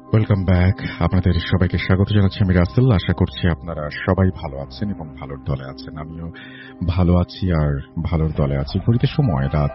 Welcome back. আপনাদের সবাইকে স্বাগত জানাচ্ছি আমি রাসেল। আশা করছি আপনারা সবাই ভালো আছেন এবং ভালোর দলে আছেন। আমিও ভালো আছি আর ভালোর দলে আছি। ঘড়িতে সময় রাত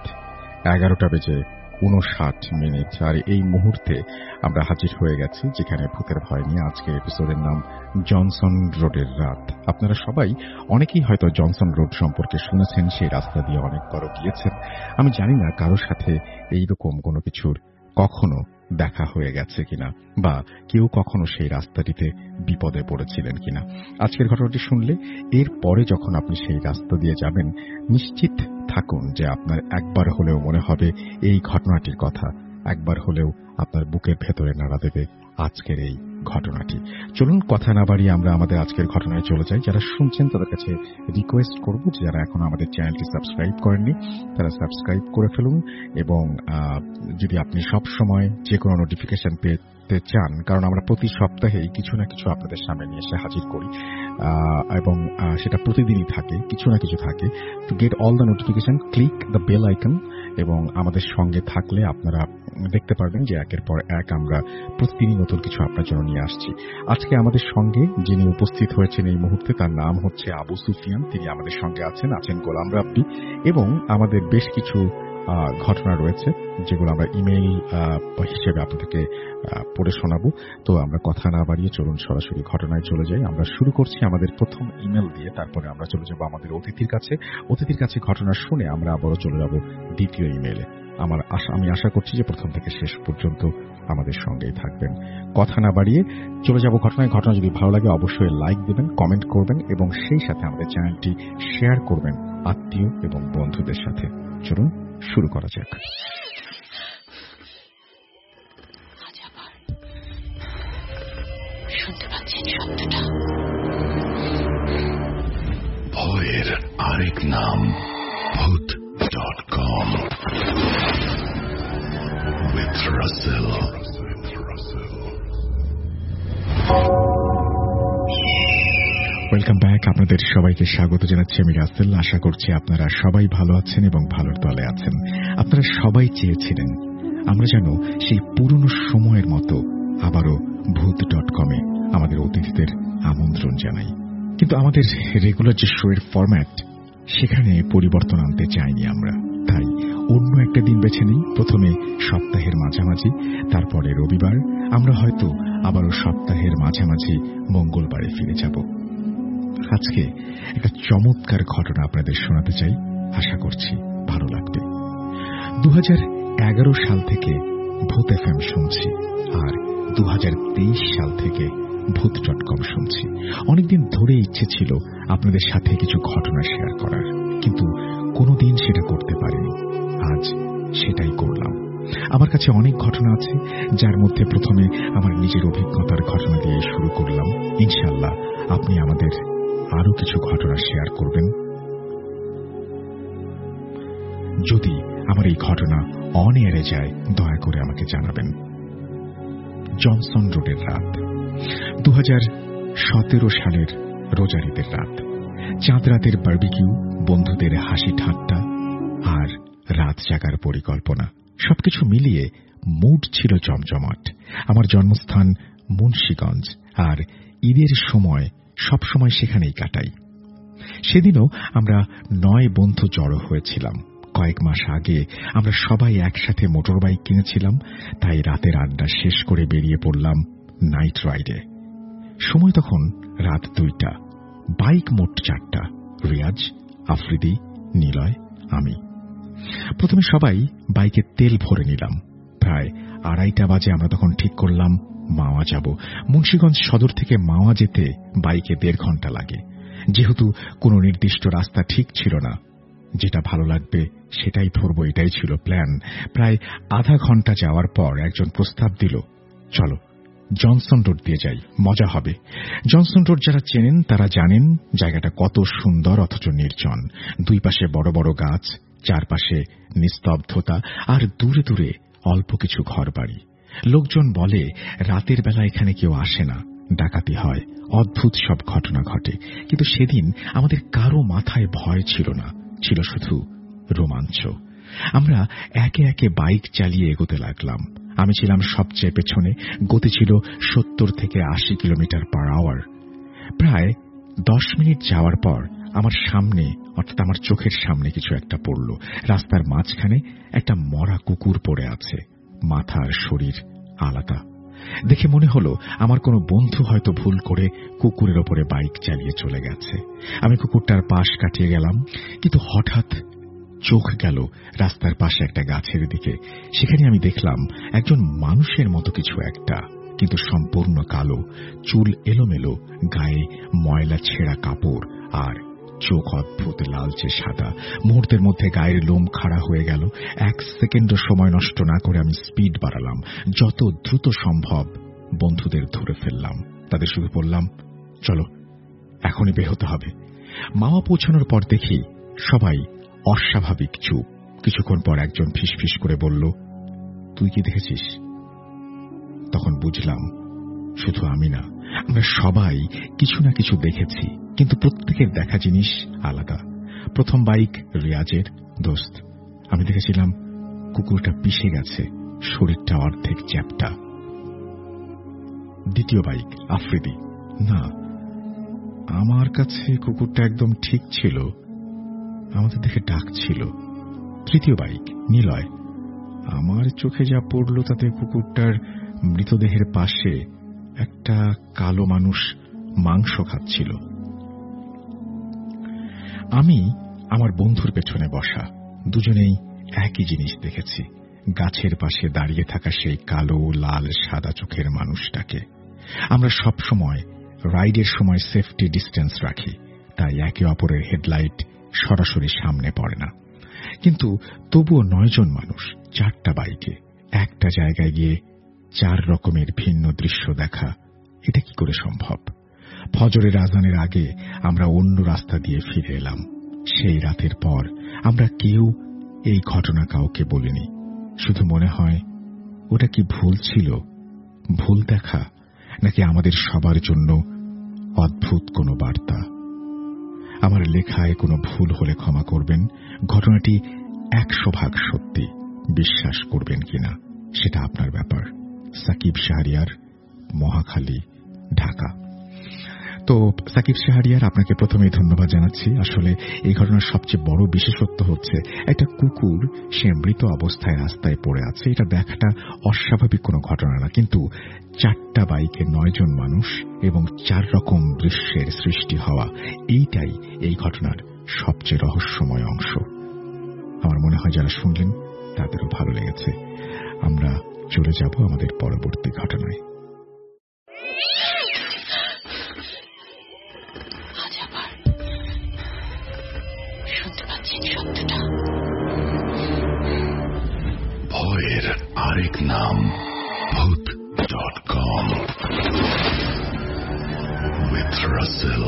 11:59 আর এই মুহূর্তে আমরা হাজির হয়ে গেছি যেখানে ভূতের ভয় নিয়ে আজকের এপিসোডের নাম জনসন রোডের রাত। আপনারা সবাই অনেকেই হয়তো জনসন রোড সম্পর্কে শুনেছেন, সেই রাস্তা দিয়ে অনেকবারও গিয়েছেন। আমি জানি না কারোর সাথে এইরকম কোনো কিছুর কখনো দেখা হয়ে গেছে কিনা বা কেউ কখনো সেই রাস্তাটিতে বিপদে পড়েছিলেন কিনা। আজকের ঘটনাটি শুনলে এর পরে যখন আপনি সেই রাস্তা দিয়ে যাবেন, নিশ্চিত থাকুন যে আপনার একবার হলেও মনে হবে এই ঘটনাটির কথা, একবার হলেও আপনার বুকের ভেতরে নাড়া দেবে আজকের এই ঘটনাটি। চলুন কথা না বাড়িয়ে আমরা আমাদের আজকের ঘটনায় চলে যাই। যারা শুনছেন তাদের কাছে রিকোয়েস্ট করব যে যারা এখনো আমাদের চ্যানেলটি সাবস্ক্রাইব করেননি তারা সাবস্ক্রাইব করে ফেলুন এবং যদি আপনি সব সময় যে কোনো নোটিফিকেশন পেতে চান, কারণ আমরা প্রতি সপ্তাহেই কিছু না কিছু আপনাদের সামনে নিয়ে এসে হাজির করি এবং সেটা প্রতিদিনই থাকে, কিছু না কিছু থাকে। To get all the notification click the bell icon এবং আমাদের সঙ্গে থাকলে আপনারা দেখতে পারবেন যে একের পর এক আমরা প্রতিদিনই নতুন কিছু আপনার জন্য নিয়ে আসছি। আজকে আমাদের সঙ্গে যিনি উপস্থিত হয়েছেন এই মুহূর্তে তার নাম হচ্ছে আবু সুফিয়ান। তিনি আমাদের সঙ্গে আছেন গোলাম রাব্বি এবং আমাদের বেশ কিছু ঘটনা রয়েছে যেগুলো আমরা ইমেইল হিসেবে আপনাদেরকে পড়ে শোনাবো। তো আমরা কথা না বাড়িয়ে চলুন সরাসরি ঘটনায় চলে যাই। আমরা শুরু করছি আমাদের প্রথম ইমেল দিয়ে, তারপরে আমরা চলে যাব আমাদের অতিথির কাছে ঘটনা শুনে আমরা আবারও চলে যাব দ্বিতীয় ইমেইলে। আমি আশা করছি যে প্রথম থেকে শেষ পর্যন্ত আমাদের সঙ্গেই থাকবেন। কথা না বাড়িয়ে চলে যাব ঘটনায়। ঘটনা যদি ভালো লাগে অবশ্যই লাইক দেবেন, কমেন্ট করবেন এবং সেই সাথে আমাদের চ্যানেলটি শেয়ার করবেন আত্মীয় এবং বন্ধুদের সাথে। চলুন শুরু করা যাক। শুনতে পাচ্ছেন শব্দটা? ভয়ের আরেক নাম ভূত.com with Russell। Welcome back. আপনাদের সবাইকে স্বাগত জানাচ্ছি আমি রাসেল। আশা করছি আপনারা সবাই ভালো আছেন এবং ভালোর দলে আছেন। আপনারা সবাই চেয়েছিলেন আমরা যেন সেই পুরনো সময়ের মতো আবারও ভূত.com-এ আমাদের অতিথিদের আমন্ত্রণ জানাই, কিন্তু আমাদের রেগুলার যে শো এর ফরম্যাট সেখানে পরিবর্তন আনতে চাইনি আমরা। তাই অন্য একটা দিন বেছে নিই। প্রথমে সপ্তাহের মাঝামাঝি, তারপরে রবিবার, আমরা হয়তো আবারও সপ্তাহের মাঝামাঝি মঙ্গলবারে ফিরে যাব। আজকে একটা চমৎকার ঘটনা আপনাদের শোনাতে চাই, আশা করছি ভালো লাগবে। 2011 সাল থেকে ভূত এফএম শুনছি আর 2023 সাল থেকে ভূত.com শুনছি। অনেকদিন ধরে ইচ্ছে ছিল আপনাদের সাথে কিছু ঘটনা শেয়ার করার, কিন্তু কোনোদিন সেটা করতে পারিনি। আজ সেটাই করলাম। আমার কাছে অনেক ঘটনা আছে, যার মধ্যে প্রথমে আমার নিজের অভিজ্ঞতার ঘটনা দিয়ে শুরু করলাম। ইনশাআল্লাহ আপনি আমাদের আরো কিছু ঘটনা শেয়ার করবেন। যদি আমার এই ঘটনা অন এয়ারে যায় দয়া করে আমাকে জানাবেন। জনসন রোডের রাত, 2017 সালের রোজার ঈদের রাত। চাঁদ রাতের বারবিকিউ, বন্ধুদের হাসি ঠাট্টা আর রাত জাগার পরিকল্পনা, সবকিছু মিলিয়ে মুড ছিল জমজমাট। আমার জন্মস্থান মুন্সিগঞ্জ আর ঈদের সময় সবসময় সেখানেই কাটাই। সেদিনও আমরা 9 বন্ধু জড়ো হয়েছিলাম। কয়েক মাস আগে আমরা সবাই একসাথে মোটরবাইক কিনেছিলাম, তাই রাতের আড্ডা শেষ করে বেরিয়ে পড়লাম নাইট রাইডে। সময় তখন রাত 2টা। বাইক মোট 4টা, রিয়াজ, আফ্রিদি, নিলয়, আমি। প্রথমে সবাই বাইকে তেল ভরে নিলাম। প্রায় 2:30 বাজে আমরা তখন ঠিক করলাম মাওয়া যাব। মুন্সিগঞ্জ সদর থেকে মাওয়া যেতে বাইকে 1.5 ঘন্টা লাগে। যেহেতু কোনো নির্দিষ্ট রাস্তা ঠিক ছিল না, যেটা ভালো লাগবে সেটাই ধরবো, এটাই ছিল প্ল্যান। প্রায় আধা ঘন্টা যাওয়ার পর একজন প্রস্তাব দিল, চলো জনসন রোড দিয়ে যাই, মজা হবে। জনসন রোড যারা চেনেন তারা জানেন জায়গাটা কত সুন্দর অথচ নির্জন। দুই পাশে বড় বড় গাছ, চারপাশে নিস্তব্ধতা আর দূরে দূরে অল্প কিছু ঘরবাড়ি। লোকজন বলে রাতের বেলা এখানে কেউ আসে না, ডাকাতি হয়, অদ্ভুত সব ঘটনা ঘটে। কিন্তু সেদিন আমাদের কারো মাথায় ভয় ছিল না, ছিল শুধু রোমাঞ্চ। আমরা একে একে বাইক চালিয়ে এগোতে লাগলাম। আমি ছিলাম সবচেয়ে পেছনে। গতি ছিল 70 থেকে 80 কিলোমিটার পার আওয়ার। প্রায় 10 মিনিট যাওয়ার পর আমার সামনে, অর্থাৎ আমার চোখের সামনে কিছু একটা পড়ল। রাস্তার মাঝখানে একটা মরা কুকুর পড়ে আছে, মাথা আর শরীর আলাদা। দেখে মনে হলো আমার কোনো বন্ধু হয়তো ভুল করে কুকুরের ওপরে বাইক চালিয়ে চলে গেছে। আমি কুকুরটার পাশ কাটিয়ে গেলাম, কিন্তু হঠাৎ চোখ গেল রাস্তার পাশে একটা গাছের দিকে। সেখানে আমি দেখলাম একজন মানুষের মতো কিছু একটা, কিন্তু সম্পূর্ণ কালো, চুল এলোমেলো, গায়ে ময়লা ছেঁড়া কাপড় আর চোখ অদ্ভুত লালচে সাদা। মুহূর্তের মধ্যে গায়ের লোম খাড়া হয়ে গেল। 1 সেকেন্ডও সময় নষ্ট না করে আমি স্পিড বাড়ালাম, যত দ্রুত সম্ভব বন্ধুদের ধরে ফেললাম। তাদের শুধু বললাম, চলো এখনই বের হতে হবে। মাওয়া পৌঁছানোর পর দেখি সবাই অস্বাভাবিক চুপ। কিছুক্ষণ পর একজন ফিসফিস করে বলল, তুই কি দেখেছিস? তখন বুঝলাম শুধু আমি না, আমরা সবাই কিছু না কিছু দেখেছি, কিন্তু প্রত্যেকের দেখা জিনিস আলাদা। প্রথম বাইক রিয়াজের, দোস্ত। আমি দেখেছিলাম কুকুরটা পিষে গেছে, শরীরটা অর্ধেক চ্যাপ্টা। দ্বিতীয় বাইক আফ্রিদি। না, আমার কাছে কুকুরটা একদম ঠিক ছিল, আমাদের দেখে ডাকছিল। তৃতীয় বাইক নিলয়। আমার চোখে যা পড়ল তাতে কুকুরটার মৃতদেহের পাশে একটা কালো মানুষ মাংস খাচ্ছিল। আমি আমার বন্ধুর পেছনে বসা, দুজনেই একই জিনিস দেখেছি, গাছের পাশে দাঁড়িয়ে থাকা সেই কালো লাল সাদা চোখের মানুষটাকে। আমরা সব সময় রাইডের সময় সেফটি ডিস্টেন্স রাখি, তাই একে অপরের হেডলাইট সরাসরি সামনে পড়ে না। কিন্তু তবুও 9 জন মানুষ 4টা বাইকে একটা জায়গায় গিয়ে 4 রকমের ভিন্ন দৃশ্য দেখা, এটা কি করে সম্ভব? ফজরের আজানের আগে আমরা অন্য রাস্তা দিয়ে ফিরে এলাম। সেই রাতের পর আমরা কেউ এই ঘটনা কাউকে বলিনি। শুধু মনে হয় ওটা কি ভুল ছিল, ভুল দেখা, নাকি আমাদের সবার জন্য অদ্ভুত কোনো বার্তা। আমার লেখায় কোনো ভুল হলে ক্ষমা করবেন। ঘটনাটি 100% সত্যি। বিশ্বাস করবেন কিনা সেটা আপনার ব্যাপার। সাকিব শাহরিয়ার, মহাখালী, ঢাকা। তো সাকিব শাহরিয়ার, আপনাকে প্রথমেই ধন্যবাদ জানাচ্ছি। আসলে এই ঘটনার সবচেয়ে বড় বিশেষত্ব হচ্ছে একটা কুকুর সে মৃত অবস্থায় রাস্তায় পড়ে আছে, এটা দেখাটা অস্বাভাবিক কোনো ঘটনা না, কিন্তু 4টা বাইকে 9 জন মানুষ এবং 4 রকম দৃশ্যের সৃষ্টি হওয়া, এইটাই এই ঘটনার সবচেয়ে রহস্যময় অংশ। আমার মনে হয় যারা শুনলেন তাদেরও ভালো লেগেছে। আমরা চলে যাব আমাদের পরবর্তী ঘটনায়। ভয়ের আরেক নাম ভূত.com with Russell.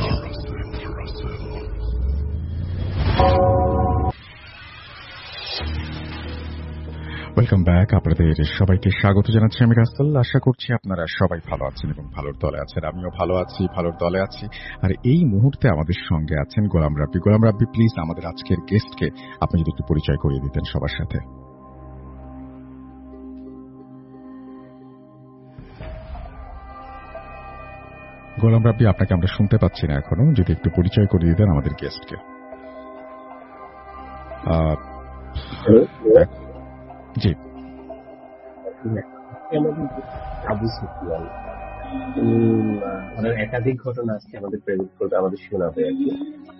Welcome back. আপনাদের সবাইকে স্বাগত জানাচ্ছি আমি রাসেল। আশা করছি আপনারা সবাই ভালো আছেন এবং ভালোর দলে আছেন। আমিও ভালো আছি, ভালোর দলে আছি। আর এই মুহূর্তে আমাদের সঙ্গে আছেন গোলাম রাব্বি। গোলাম রাব্বি, প্লিজ আমাদের আজকের গেস্টকে আপনি যদি একটু পরিচয় করিয়ে দিতেন সবার সাথে। গোলাম রাব্বি, আপনাকে আমরা শুনতে পাচ্ছি না এখনো, যদি একটু পরিচয় করিয়ে দিতেন আমাদের গেস্টকে। জি, আবু সুফিয়ান একাধিক ঘটনা আজকে আমাদের প্রেজেন্ট করবে, আমাদের শোনাবে আর কি।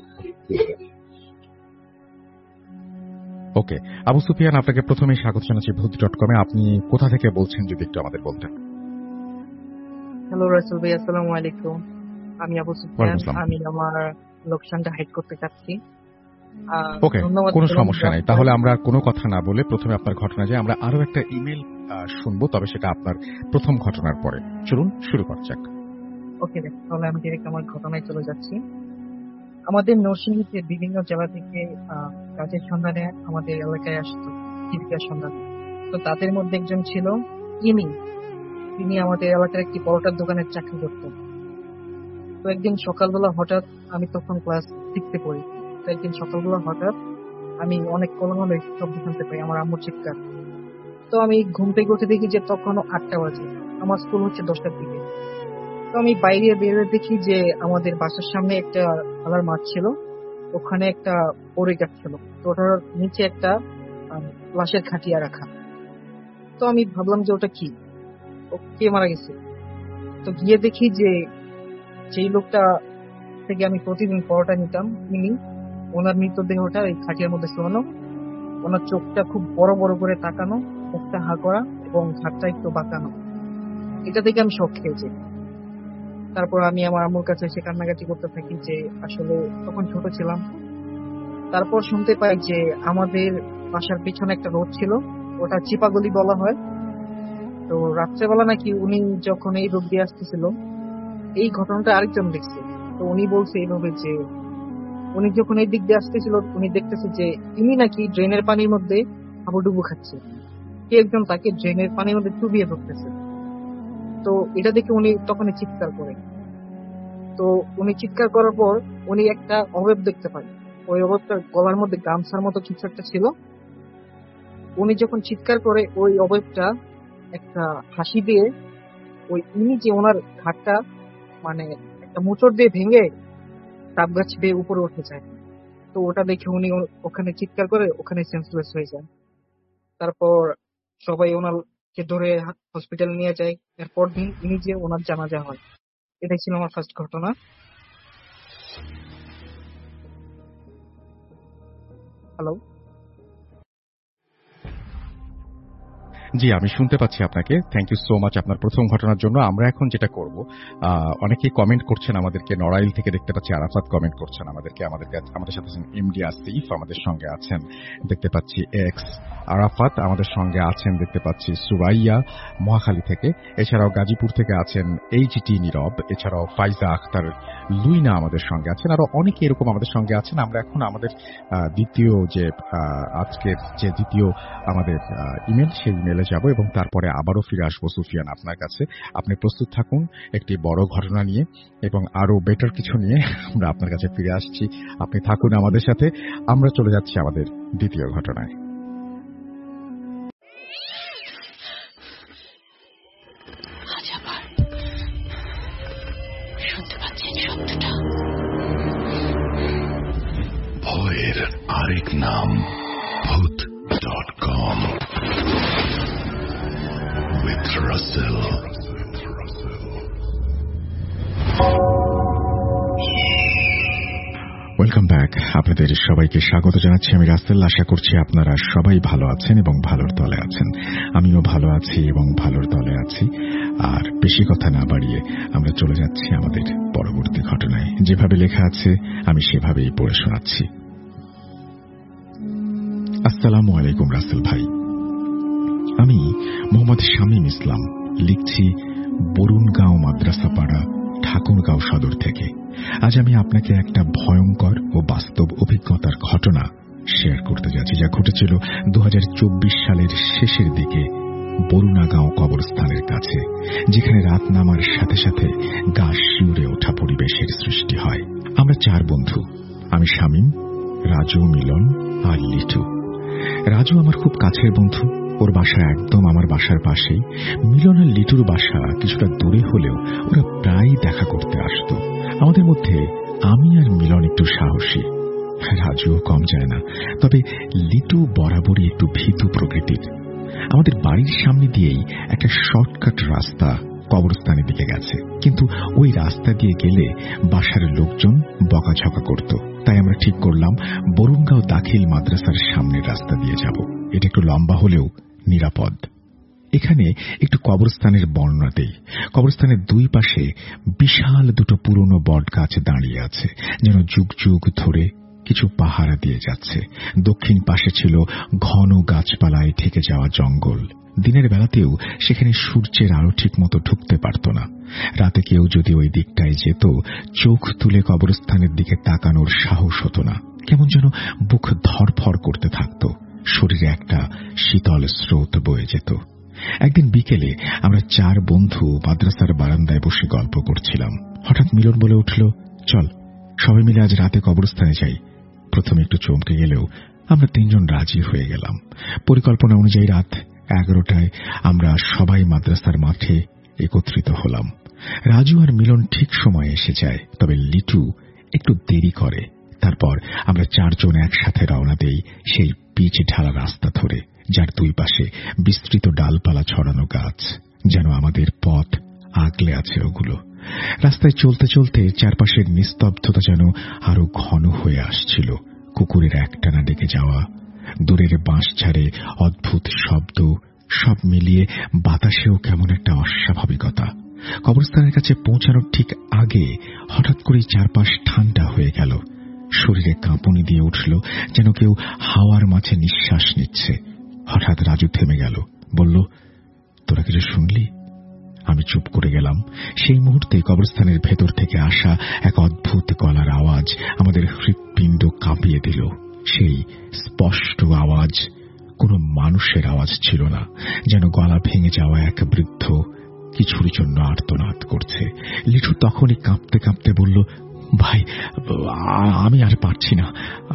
ওকে, আবু সুফিয়ান, আপনাকে প্রথমেই স্বাগত জানাচ্ছি ভূত.com এ। আপনি কোথা থেকে বলছেন যদি একটু আমাদের বলতেন। হ্যালো রাসেল ভাই, আসসালামু আলাইকুম। আমি আবু সুফিয়ান। আমি আমার লোকেশনটা হাইড করতে চাচ্ছি। ওকে, কোনো সমস্যা নেই। তাহলে আমরা কোনো কথা না বলে প্রথমে আপনার ঘটনা যায়। আমরা আরো একটা ইমেল শুনবো, তবে সেটা আপনার প্রথম ঘটনার পরে। চলুন শুরু করা যাক। ওকে, তাহলে আমি ডিরেক্ট আমার ঘটনায় চলে যাচ্ছি। আমাদের নরসিংদীতে বিভিন্ন জেলা থেকে কাজের সন্ধানে আমাদের এলাকায় আসতো, জীবিকার সন্ধানে। তো তাদের মধ্যে একজন ছিল ইনি। তিনি আমাদের এলাকার একটি পরোটার দোকানের চাকরি করতেন। তো একদিন সকালবেলা হঠাৎ, আমি তখন ক্লাস 6-এ পড়ি, তো একদিন সকালবেলা হঠাৎ আমি অনেক কোলাহলের শব্দ শুনতে পাই, আমার আম্মুর চিৎকার। তো আমি ঘুম থেকে উঠে দেখি যে তখনও 8টা বাজে, আমার স্কুল হচ্ছে 10টার দিকে। তো আমি বাইরে বেরোয় দেখি যে আমাদের বাসার সামনে একটা খেলার মাঠ ছিল, ওখানে একটা বড়ই গাছ ছিল, তো ওটার নিচে একটা লাশের খাটিয়া রাখা। তো আমি ভাবলাম যে ওটা কি, ও কে মারা গেছে। তো গিয়ে দেখি যে যেই লোকটা থেকে আমি প্রতিদিন পরোটা নিতাম, তিনি ওনার মৃতদেহটা এই খাটিয়ার মধ্যে শোয়ানো, ওনার চোখটা খুব বড় বড় করে তাকানো, মুখটা হা করা এবং ঘাটটা একটু বাঁকানো। এটা দেখে আমি শক খেয়েছি। তারপর আমি আমার আম্মুর কাছে এসে কান্নাকাটি করতে থাকি যে আসলে তখন ছোট ছিলাম। তারপর শুনতে পাই যে আমাদের বাসার পিছনে একটা রোড ছিল, ওটা চিপাগলি বলা হয়। তো রাত্রেবেলা নাকি উনি যখন এই রোড দিয়ে আসতেছিল, এই ঘটনাটা আরেকজন দেখছে। তো উনি বলছে এইভাবে যে উনি যখন এই দিক দিয়ে আসতেছিল, উনি দেখতেছে যে তিনি নাকি ড্রেনের পানির মধ্যে হাবুডুবু খাচ্ছে, কে একজন তাকে ড্রেনের পানির মধ্যে চুবিয়ে ধরতেছে। তো এটা দেখে উনি তখনই চিৎকার করে। তো উনি চিৎকার করার পর উনি একটা অবয়ব দেখতে পায়, ওই অবয়বটার গলার মধ্যে গামছার মতো কিছু একটা ছিল। উনি যখন চিৎকার করে, ওই অবয়বটা একটা হাসি দিয়ে ওই উনি যে ওনার ঘাটটা মানে একটা মোচড় দিয়ে ভেঙে তাপ গাছ বেয়ে উপরে উঠে যায়। তো ওটা দেখে উনি ওখানে চিৎকার করে ওখানে সেন্সলেস হয়ে যায়। তারপর সবাই ওনাকে ধরে হসপিটাল নিয়ে যায়। এরপর দিন উনি যে ওনার জানাজা হয়। এটাই ছিল আমার ফার্স্ট ঘটনা। হ্যালো। জি, আমি শুনতে পাচ্ছি আপনাকে। থ্যাংক ইউ সো মাচ আপনার প্রথম ঘটনার জন্য। আমরা এখন যেটা করব, অনেকেই কমেন্ট করছেন আমাদেরকে। নড়াইল থেকে দেখতে পাচ্ছি আরাফাত কমেন্ট করছেন আমাদেরকে। আমাদের সাথে আছেন এমডি আসিফ, আমাদের সঙ্গে আছেন দেখতে পাচ্ছি এক্স আরাফাত, আমাদের সঙ্গে আছেন দেখতে পাচ্ছি সুরাইয়া মহাখালী থেকে। এছাড়াও গাজীপুর থেকে আছেন এইচটি নীরব, এছাড়াও ফাইজা আক্তার লুইনা আমাদের সঙ্গে আছেন। আরো অনেকে এরকম আমাদের সঙ্গে আছেন। আমরা এখন আমাদের দ্বিতীয় যে আজকের যে দ্বিতীয় আমাদের ইমেল, সেই ইমেলে যাব এবং তারপরে আবারও ফিরে আসবো সুফিয়ান আপনার কাছে। আপনি প্রস্তুত থাকুন একটি বড় ঘটনা নিয়ে এবং আরো বেটার কিছু নিয়ে আমরা আপনার কাছে ফিরে আসছি। আপনি থাকুন আমাদের সাথে। আমরা চলে যাচ্ছি আমাদের দ্বিতীয় ঘটনায়। ভয়ের আরেক নাম ভূত.com with Russell. Welcome back. আপনাদের সবাইকে স্বাগত জানাচ্ছি। আমি রাসেল। আশা করছি আপনারা সবাই ভালো আছেন এবং ভালোর দলে আছেন। আমিও ভালো আছি এবং ভালোর দলে আছি। আর বেশি কথা না বাড়িয়ে আমরা চলে যাচ্ছি আমাদের পরবর্তী ঘটনায়। যেভাবে লেখা আছে আমি সেভাবেই পড়ে শোনাচ্ছি। আসসালামু আলাইকুম রাসেল ভাই। আমি মোহাম্মদ শামীম ইসলাম, লিখছি বরুণগাঁও মাদ্রাসাপাড়া, ঠাকুরগাঁও সদর থেকে। আজ আমি আপনাকে একটা ভয়ঙ্কর ও বাস্তব অভিজ্ঞতার ঘটনা শেয়ার করতে যাচ্ছি, যা ঘটেছিল 2024 সালের শেষের দিকে বরুণাগাঁও কবরস্থানের কাছে, যেখানে রাত নামার সাথে সাথে গা শিউরে ওঠা পরিবেশের সৃষ্টি হয়। আমরা 4 বন্ধু, আমি শামীম, রাজু, মিলন আর লিটু। রাজু আমার খুব কাছের বন্ধু, ওর বাসা একদম আমার বাসার পাশেই। মিলন আর লিটুর বাসা কিছুটা দূরে হলেও ওরা প্রায় দেখা করতে আসতো। আমাদের মধ্যে আমি আর মিলন একটু সাহসী, রাজুও কম যায় না, তবে লিটু বরাবরই একটু ভীতু প্রকৃতির। আমাদের বাড়ির সামনে দিয়েই একটা শর্টকাট রাস্তা কবরস্থানের দিকে গেছে, কিন্তু ওই রাস্তা দিয়ে গেলে বাসার লোকজন বকাঝকা করত। তাই আমরা ঠিক করলাম বরুণগাঁও দাখিল মাদ্রাসার সামনের রাস্তা দিয়ে যাব। এটা একটু লম্বা হলেও নিরাপদ। এখানে একটু কবরস্থানের বর্ণনা দেই। কবরস্থানের 2 পাশে বিশাল 2টো পুরনো বট গাছ দাঁড়িয়ে আছে, যেন যুগ যুগ ধরে কিছু পাহারা দিয়ে যাচ্ছে। দক্ষিণ পাশে ছিল ঘন গাছপালায় ঢেকে যাওয়া জঙ্গল। দিনের বেলাতেও সেখানে সূর্যের আলো ঠিক মতো ঢুকতে পারত না। রাতে কেউ যদি ওই দিকটায় যেত, চোখ তুলে কবরস্থানের দিকে তাকানোর সাহস হতো না। কেমন যেন বুক ধড়ফড় করতে থাকত, শরীরে একটা শীতল স্রোত বয়ে যেত। একদিন বিকেলে আমরা 4 বন্ধু মাদ্রাসার বারান্দায় বসে গল্প করছিলাম। হঠাৎ মিলন বলে উঠল, চল সবাই মিলে আজ রাতে কবরস্থানে যাই। প্রথমে একটু চমকে গেলেও আমরা 3 জন রাজি হয়ে গেলাম। পরিকল্পনা অনুযায়ী রাত 11টায় আমরা সবাই মাদ্রাসার মাঠে একত্রিত হলাম। রাজু আর মিলন ঠিক সময়ে এসে যায়, তবে লিটু একটু দেরি করে। তারপর আমরা 4 জন একসাথে রওনা দেই সেই পিচ ঢালা রাস্তা ধরে, যার দুই পাশে বিস্তৃত ডালপালা ছড়ানো গাছ, যেন আমাদের পথ আগলে আছে ওগুলো। রাস্তায় চলতে চলতে চারপাশের নিস্তব্ধতা যেন আরো ঘন হয়ে আসছিল। কুকুরের একটানা ডেকে যাওয়া, দূরের বাঁশঝাড়ে অদ্ভুত শব্দ, সব মিলিয়ে বাতাসেও কেমন একটা অস্বাভাবিকতা। কবরস্থানের কাছে পৌঁছানোর ঠিক আগে হঠাৎ করেই চারপাশ ঠান্ডা হয়ে গেল। শরীরে কাঁপুনি দিয়ে উঠল, যেন কেউ হাওয়ার মাঝে নিঃশ্বাস নিচ্ছে। হঠাৎ রাজু থেমে গেল, বলল, তোরা কিছু শুনলি? আমি চুপ করে গেলাম। সেই মুহূর্তে কবরস্থানের ভেতর থেকে আসা এক অদ্ভুত গলার আওয়াজ আমাদের হৃৎপিণ্ড কাঁপিয়ে দিল। সেই স্পষ্ট আওয়াজ কোনো মানুষের আওয়াজ ছিল না, যেন গলা ভেঙে যাওয়া এক বৃদ্ধ কিছুর জন্য আর্তনাদ করছে। লিটু তখনই কাঁপতে কাঁপতে বলল, ভাই, আমি আর পারছি না,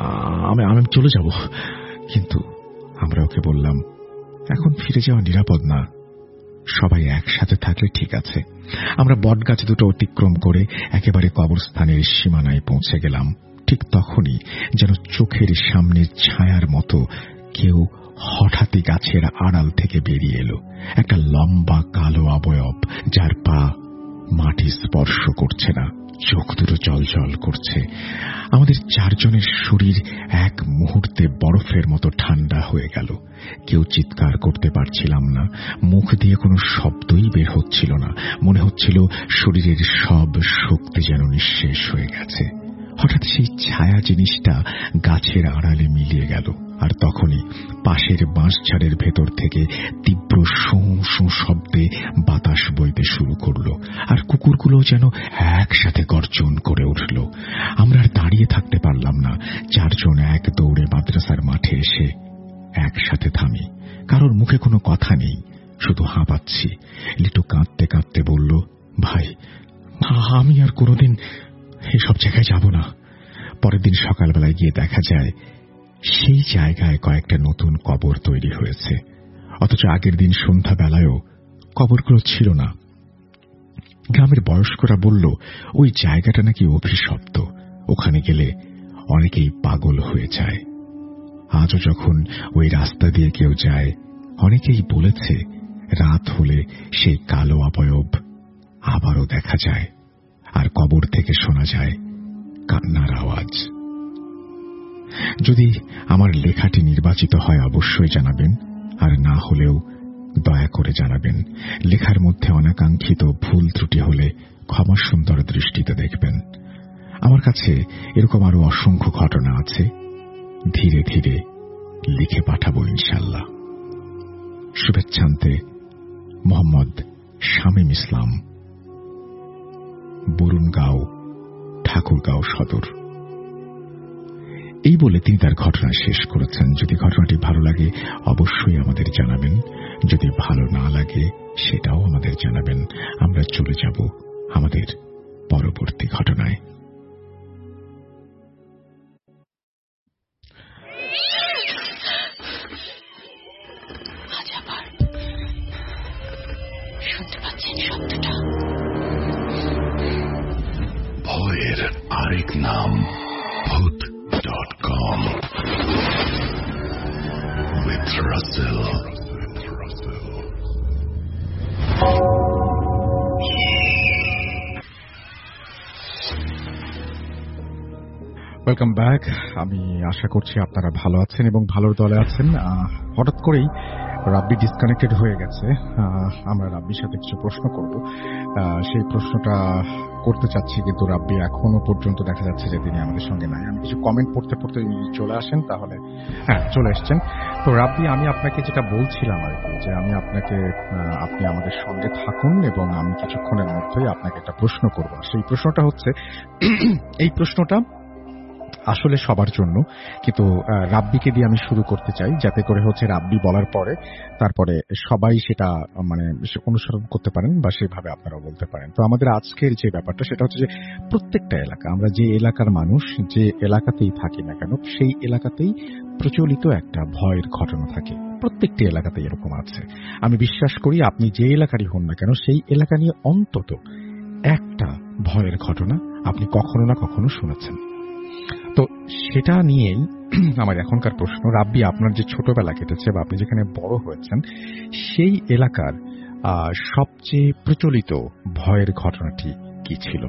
আমি চলে যাব। কিন্তু আমরা ওকে বললাম, এখন ফিরে যাওয়া নিরাপদ না, সবাই একসাথে থাকলে ঠিক আছে। আমরা বটগাছ দুটো অতিক্রম করে একেবারে কবরস্থানের সীমানায় পৌঁছে গেলাম। ঠিক তখনই যেন চোখের সামনে ছায়ার মতো কেউ হঠাৎই গাছের আড়াল থেকে বেরিয়ে এলো। একটা লম্বা কালো অবয়ব, যার পা মাটি স্পর্শ করছে না, চোখ দুটো জলজল করছে। আমাদের 4 জনের শরীর এক মুহূর্তে বরফের মতো ঠান্ডা হয়ে গেল। কেউ চিৎকার করতে পারছিলাম না, মুখ দিয়ে কোনো শব্দই বের হচ্ছিল না। মনে হচ্ছিল শরীরের সব শক্তি যেন নিঃশেষ হয়ে গেছে। হঠাৎ সেই ছায়া জিনিসটা গাছের আড়ালে মিলিয়ে গেল, আর তখনই পাশের বাঁশঝাড়ের ভেতর থেকে তীব্র শোঁ শোঁ শব্দে বাতাস বইতে শুরু করল, আর কুকুরগুলো যেন একসাথে গর্জন করে উঠল। আমরা আর দাঁড়িয়ে থাকতে পারলাম না। 4 জন এক দৌড়ে মাদ্রাসার মাঠে এসে একসাথে থামি। কারোর মুখে কোনো কথা নেই, শুধু হাঁপাচ্ছি। লিটু কাঁদতে কাঁদতে বলল, ভাই, আমি আর কোনোদিন এসব জায়গায় যাব না। পরের দিন সকালবেলায় গিয়ে দেখা যায় সেই জায়গায় কয়েকটা নতুন কবর তৈরি হয়েছে, অথচ আগের দিন সন্ধ্যাবেলায়ও কবরগুলো ছিল না। গ্রামের বয়স্করা বলল, ওই জায়গাটা নাকি অভিশপ্ত, ওখানে গেলে অনেকেই পাগল হয়ে যায়। আজও যখন ওই রাস্তা দিয়ে কেউ যায়, অনেকেই বলেছে রাত হলে সেই কালো অবয়ব আবারও দেখা যায়, আর কবর থেকে শোনা যায় কান্নার আওয়াজ। যদি আমার লেখাটি নির্বাচিত হয় অবশ্যই জানাবেন, আর না হলেও দয়া করে জানাবেন। লেখার মধ্যে অনাকাঙ্ক্ষিত ভুল ত্রুটি হলে ক্ষমা সুন্দর দৃষ্টিতে দেখবেন। আমার কাছে এরকম আরো অসংখ্য ঘটনা আছে, ধীরে ধীরে লিখে পাঠাবো ইনশাল্লাহ। শুভেচ্ছান্তে মোহাম্মদ শামীম ইসলাম, বরুণগাঁও, ঠাকুরগাঁও সদর। এই বলে তিনি তার ঘটনা শেষ করেছেন। যদি ঘটনাটি ভালো লাগে অবশ্যই আমাদের জানাবেন, যদি ভালো না লাগে সেটাও আমাদের জানাবেন। আমরা চলে যাব আমাদের পরবর্তী ঘটনায়। শুনতে পাচ্ছেন শব্দটা? ভয়ের আরেক নাম ভূত.com with Russell. Welcome back. আমি আশা করছি আপনারা ভালো আছেন এবং ভালোর দলে আছেন। হঠাৎ করেই রাব্বি ডিসকানেক্টেড হয়ে গেছে। আমরা রাব্বির সাথে কিছু প্রশ্ন করব, সেই প্রশ্নটা করতে চাচ্ছি, কিন্তু রাব্বি এখনো পর্যন্ত দেখা যাচ্ছে যে তিনি আমাদের সঙ্গে নাই। আমি কিছু কমেন্ট পড়তে পড়তে চলে আসেন, তাহলে হ্যাঁ চলে এসছেন। তো রাব্বি, আমি আপনাকে যেটা বলছিলাম আর কি, যে আমি আপনি আমাদের সঙ্গে থাকুন এবং আমি কিছুক্ষণের মধ্যেই আপনাকে একটা প্রশ্ন করব। সেই প্রশ্নটা হচ্ছে, এই প্রশ্নটা আসলে সবার জন্য, কিন্তু রাব্বিকে দিয়ে আমি শুরু করতে চাই, যাতে করে হচ্ছে রাব্বি বলার পরে তারপরে সবাই সেটা মানে অনুসরণ করতে পারেন বা সেভাবে আপনারাও বলতে পারেন। তো আমাদের আজকের যে ব্যাপারটা সেটা হচ্ছে যে প্রত্যেকটা এলাকা, আমরা যে এলাকার মানুষ যে এলাকাতেই থাকি না কেন, সেই এলাকাতেই প্রচলিত একটা ভয়ের ঘটনা থাকে। প্রত্যেকটি এলাকাতে এরকম আছে। আমি বিশ্বাস করি আপনি যে এলাকারই হন না কেন সেই এলাকা নিয়ে অন্তত একটা ভয়ের ঘটনা আপনি কখনো না কখনো শুনেছেন। তো সেটা নিয়েই আমার এখনকার প্রশ্ন, রাব্বি আপনার যে ছোটবেলা কেটেছে বা আপনি যেখানে বড় হয়েছেন সেই এলাকার সবচেয়ে প্রচলিত ভয়ের ঘটনাটি কি ছিল?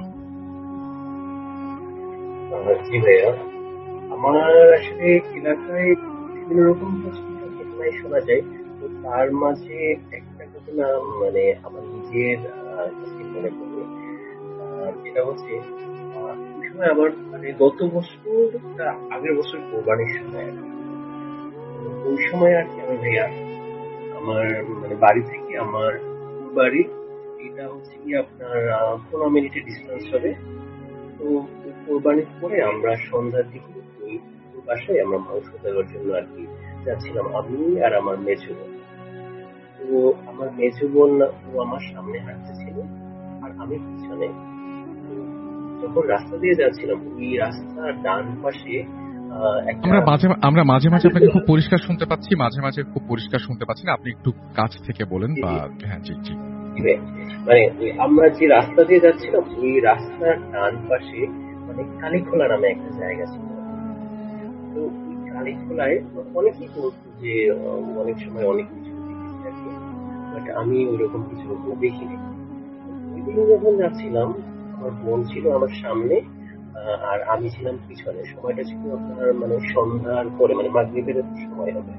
জি ভাইয়া, আমার আসলে এলাকায় বিভিন্ন রকম ঘটনাই শোনা যায়। তো তার মাঝে একটা ঘটনা মানে আমার নিজের কাছে মনে পড়ে, যেটা হচ্ছে ওই সময় আমার মানে গত বছর আগের বছর কোরবানির সময় আর কি। তো ওই সময় আর কি আমি ভাইয়া আমার মানে বাড়ি থেকে আমার বাড়ি এটা হচ্ছে কি আপনার 15 মিনিটের ডিস্টেন্স হবে। তো কোরবানির পরে আমরা সন্ধ্যার দিকে ওই বাসায় আমরা মাংস দেওয়ার জন্য আর কি যাচ্ছিলাম, আমি আর আমার মেজো বোন। তো আমার মেজো বোন ও আমার সামনে হাঁটতেছিল আর আমি পিছনে। তো যখন রাস্তা দিয়ে যাচ্ছিলাম ওই রাস্তার ডান পাশে একটা আমরা মাঝে মাঝে আপনাকে খুব পরিষ্কার শুনতে পাচ্ছি, মাঝে মাঝে খুব পরিষ্কার শুনতে পাচ্ছি না, আপনি একটু কাছ থেকে বলেন বা হ্যাঁ জি জি। মানে আমরা যে রাস্তা দিয়ে যাচ্ছিলাম ওই রাস্তার ডান পাশে মানে কালীখোলা নামে একটা জায়গা ছিল। তো ওই কালীখোলায় অনেকেই বলতো যে অনেক সময় অনেক কিছু দেখেছি আর কি, বাট আমি ওইরকম কিছু দেখিনি। ওই দিন যখন যাচ্ছিলাম আমার বোন ছিল আমার সামনে আর আমি ছিলাম পিছনে। সময়টা ছিল আপনার মানে সন্ধ্যার পরে মানে মাগরিবের সময় হবে।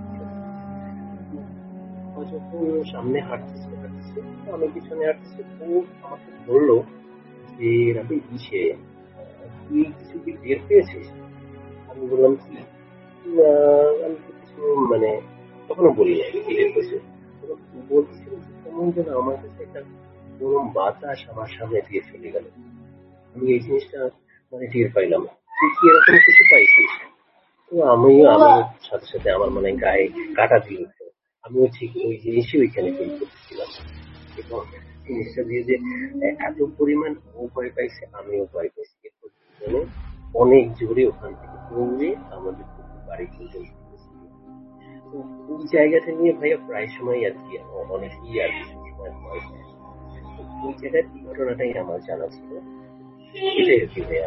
যখন সামনে হাঁটতেছে আমি পিছনে হাঁটতেছি, ও আমাকে বললো যে রাবি তুই কিছু কি টের পেয়েছিস? আমি বললাম কি, আমি তো কিছু মানে তখনও বলি নাই কি টের পেয়েছে। বলছিল কেমন যেন আমার কাছে একটা গরম বাতাস আমার সামনে দিয়ে চলে গেল। আমি এই জিনিসটা মানে টের পাইলাম। তুই কি এরকম কিছু পাইছিস? তো আমিও সাথে সাথে আমার মানে গায়ে কাটা দিয়ে উঠলো। আমিও ঠিক ওই জিনিসই ওইখানে ফিল করতেছিলাম এবং জিনিসটা দিয়ে যে এত পরিমাণ ও ভয় পাইছে আমিও ভয় পাইছি। এরপর দুজনে অনেক জোরে ওখান থেকে দৌড়ে আমাদের বাড়ি পর্যন্ত গেছি। তো ওই জায়গাটা নিয়ে ভাইয়া প্রায় সময় আর কি অনেকেই আর কি সবসময় ভয় পায়। তো ওই জায়গার এই ঘটনাটাই আমার জানা ছিল, এটাই আর কি ভাইয়া।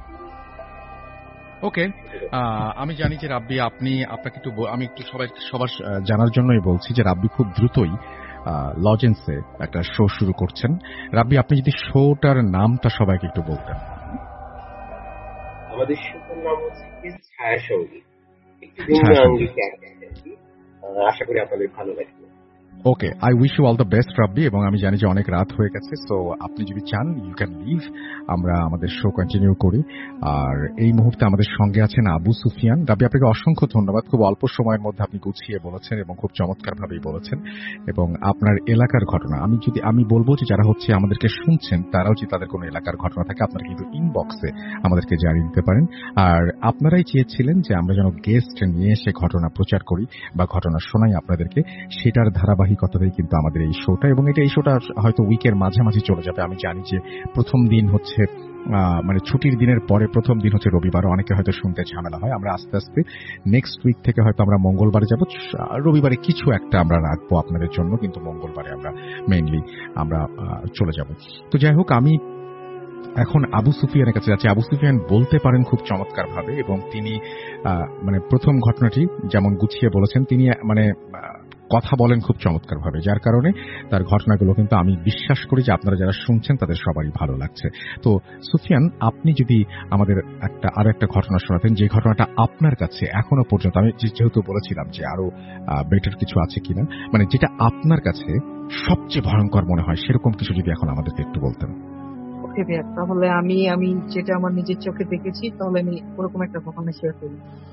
ওকে, আমি জানি যে রাব্বি আপনাকে একটু আমি একটু সবার জানার জন্যই বলছি যে রাব্বি খুব দ্রুতই লজেন্সে একটা শো শুরু করছেন। রাব্বি আপনি যদি শোটার নামটা সবাইকে একটু বলতেন। আমাদের শোটার নাম হচ্ছে কি ছায়া সঙ্গীত, একটু ভিন্ন আঙ্গিক আর কি। আশা করি আপনাদের ভালো লাগবে। Okay, I wish you all the best Rabbi, এবং আমি জানি যে অনেক রাত হয়ে গেছে, সো আপনি যদি চান ইউ ক্যান লিভ, আমরা আমাদের শো কন্টিনিউ করি। আর এই মুহূর্তে আমাদের সঙ্গে আছেন আবু সুফিয়ান। রাব্বি আপনাকে অসংখ্য ধন্যবাদ, খুব অল্প সময়ের মধ্যে আপনি গুছিয়ে বলেছেন এবং খুব চমৎকার ভাবেই বলেছেন। এবং আপনার এলাকার ঘটনা আমি বলবো যে যারা হচ্ছে আমাদেরকে শুনছেন তারাও যদি তাদের কোনো এলাকার ঘটনা থাকে আপনারা কিন্তু ইনবক্সে আমাদেরকে জানিয়ে দিতে পারেন। আর আপনারাই চেয়েছিলেন যে আমরা যেন গেস্ট নিয়ে এসে ঘটনা প্রচার করি বা ঘটনা শোনাই আপনাদেরকে, সেটার ধারাবাহিকতাতেই কিন্তু আমাদের এই শোটা, এবং এই শোটা হয়তো উইকের মাঝামাঝি চলে যাবে। আমি জানি যে প্রথম দিন হচ্ছে মানে ছুটির দিনের পরে প্রথম দিন হচ্ছে রবিবার, অনেকে হয়তো শুনতে ঝামেলা হয়। আমরা আস্তে আস্তে নেক্সট উইক থেকে হয়তো আমরা মঙ্গলবারে যাব, রবিবারে কিছু একটা আমরা রাখবো আপনাদের জন্য, কিন্তু মঙ্গলবারে আমরা মেইনলি আমরা চলে যাব। তো যাই হোক, আমি এখন আবু সুফিয়ানের কাছে যাচ্ছি। আবু সুফিয়ান বলতে পারেন খুব চমৎকার ভাবে, এবং তিনি মানে প্রথম ঘটনাটি যেমন গুছিয়ে বলেছেন, তিনি মানে কথা বলেন খুব চমৎকার ভাবে, যার কারণে তার ঘটনাগুলো কিন্তু আমি বিশ্বাস করি যে আপনারা যারা শুনছেন তাদের সবারই ভালো লাগছে। তো সুফিয়ান, আপনি যদি আমাদের আরো একটা ঘটনা শোনাতেন, যে ঘটনাটা আপনার কাছে এখনো পর্যন্ত, আমি যেহেতু বলেছিলাম যে আরো বেটার কিছু আছে কিনা, মানে যেটা আপনার কাছে সবচেয়ে ভয়ঙ্কর মনে হয় সেরকম কিছু যদি এখন আমাদেরকে একটু বলতেন। ওকে ভাইয়া, তাহলে আমি যেটা আমার নিজের চোখে দেখেছি তাহলে আমি ওরকম একটা ঘটনা শেয়ার করি।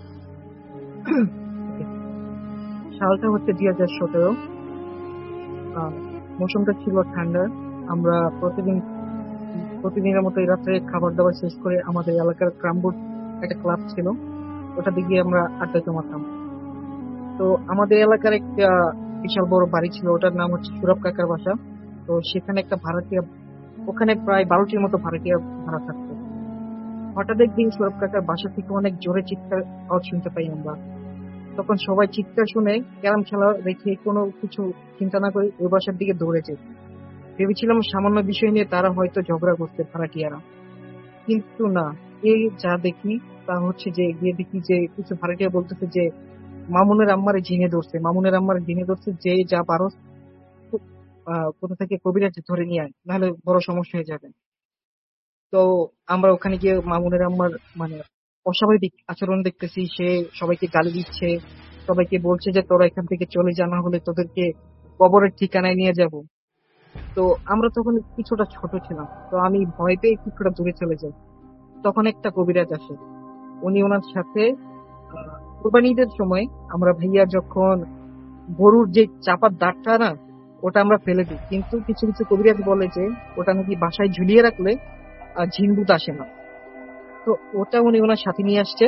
সালটা হচ্ছে 2017। মৌসুমটা ছিল ঠান্ডা। আমরা প্রতিদিনের মতো এই রাত্রে খাবার দাবার শেষ করে আমাদের এলাকার ক্রামবোর্ড একটা ক্লাব ছিল, ওটা দিকে আমরা আড্ডা জমাতাম। তো আমাদের এলাকার একটা বিশাল বড় বাড়ি ছিল, ওটার নাম হচ্ছে সুরভ কাকার বাসা। তো সেখানে একটা ভাড়াটিয়া, ওখানে প্রায় 12টির মতো ভাড়াটিয়া ভাড়া থাকতো। হঠাৎ একদিন সুরভ কাকার বাসা থেকে অনেক জোরে চিৎকার আওয়াজ শুনতে পাই আমরা। তখন সবাই চিৎকার শুনে ক্যারাম খেলা রেখে কোনো কিছু চিন্তা না করে ওই বাসার দিকে দৌড়ে যায়। ভেবেছিলাম সামান্য বিষয় নিয়ে তারা হয়তো ঝগড়া করতে ভাড়াটিয়ারা, কিন্তু না। এই যা দেখি তা হচ্ছে যে গিয়ে দেখি যে কিছু ভাড়াটিয়া বলতেছে যে মামুনের আম্মারে জিনে ধরছে, মামুনের আম্মারে জিনে ধরছে, যে যা পারো কোথা থেকে কবিরাজ ধরে নিয়ে আয়, নাহলে বড় সমস্যা হয়ে যাবে। তো আমরা ওখানে গিয়ে মামুনের আম্মার মানে অস্বাভাবিক আচরণ দেখতেছি। সে সবাইকে গালি দিচ্ছে, সবাইকে বলছে যে তোরা এখান থেকে চলে যা, না হলে তোদেরকে কবরের ঠিকানায় নিয়ে যাব। তো আমরা তখন কিছুটা ছোট ছিলাম, তো আমি ভয় পেয়ে কিছুটা দূরে চলে যাই। তখন একটা কবিরাজ আসে, উনি ওনার সাথে কোরবানি ঈদের সময় আমরা ভাইয়া যখন গরুর যে চাপার দাগটা না, ওটা আমরা ফেলে দিই, কিন্তু কিছু কিছু কবিরাজ বলে যে ওটা নাকি বাসায় ঝুলিয়ে রাখলে ঝিনভূত আসে না। তো ওটা উনি ওনার সাথে নিয়ে আসছে।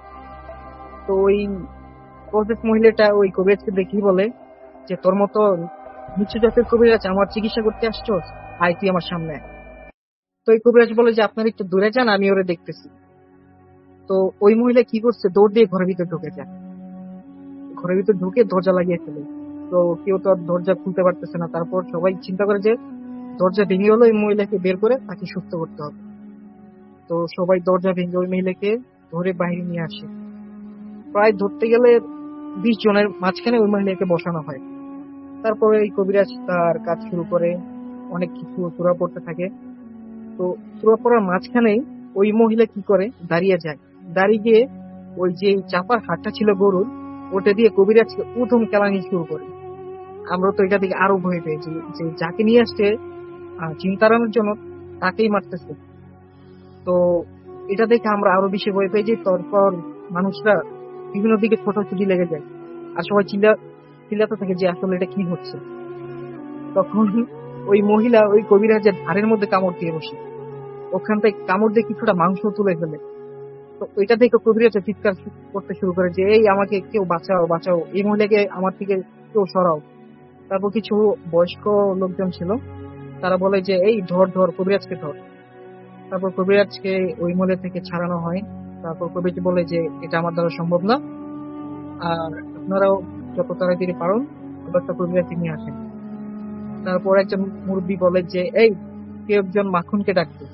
তো ওই প্রজেক্ট মহিলাটা ওই কবিরাজকে দেখি বলে যে তোর মতো নিচু জাতের কবিরাজ আমার চিকিৎসা করতে আসছো, আয় তুই আমার সামনে আয়। তো ওই কবিরাজ বলে যে আপনার একটু দূরে যান, আমি ওরে দেখতেছি। তো ওই মহিলা কি করছে, দৌড় দিয়ে ঘরের ভিতর ঢুকে যায়। ঘরের ভিতর ঢুকে দরজা লাগিয়ে ফেলে। তো কেউ তো আর দরজা খুলতে পারতেছে না। তারপর সবাই চিন্তা করে যে দরজা ভেঙে হলো এই মহিলাকে বের করে তাকে সুস্থ করতে হবে। তো সবাই দরজা ভেঙে ওই মহিলাকে ধরে বাইরে নিয়ে আসে। প্রায় ধরতে গেলে 20 জনের মাঝখানে ওই মহিলাকে বসানো হয়। তারপরে এই কবিরাজ তার কাজ শুরু করে, অনেক কিছু সূরা পড়তে থাকে। তো সূরা পড়ার মাঝখানেই ওই মহিলা কি করে, দাঁড়িয়ে যায়। দাঁড়িয়ে গিয়ে ওই যে চাপার হাটটা ছিল গরুর, ওটা দিয়ে কবিরাজকে প্রথম কেলানি শুরু করে। আমরা তো এটা থেকে আরো ভয় পেয়েছি যে যাকে নিয়ে আসছে চিন্তারানোর জন্য তাকেই মারতেছে। তো এটা দেখে আমরা আরো বেশি ভয় পেয়েছি। তারপর মানুষরা বিভিন্ন দিকে ছোটাছুটি লেগে যায়, আর সবাই চিল্লাতে থাকে যে আসলে এটা কি হচ্ছে। তখন ওই মহিলা ওই কবিরাজের ধারের মধ্যে কামড় দিয়ে বসে, ওখান থেকে কামড় দিয়ে কিছুটা মাংস তুলে ফেলে। তো ওইটা থেকে কবিরাজ চিৎকার করতে শুরু করে যে এই আমাকে কেউ বাঁচাও বাঁচাও, এই মহিলাকে আমার থেকে কেউ সরাও। তারপর কিছু বয়স্ক লোকজন ছিল, তারা বলে যে এই ধর ধর, কবিরাজকে ধর। তারপর কবিরাজকে ওই মহিলা থেকে ছাড়ানো হয়। তারপর কবিরাজ বলে যে এটা আমার দ্বারা সম্ভব না, আর আপনারাও যত তাড়াতাড়ি পারেন একটা কবিরাজকে নিয়ে আসেন। তারপর একজন মুরব্বী বলে যে এই কেউ একজন মাখনকে ডাকবে।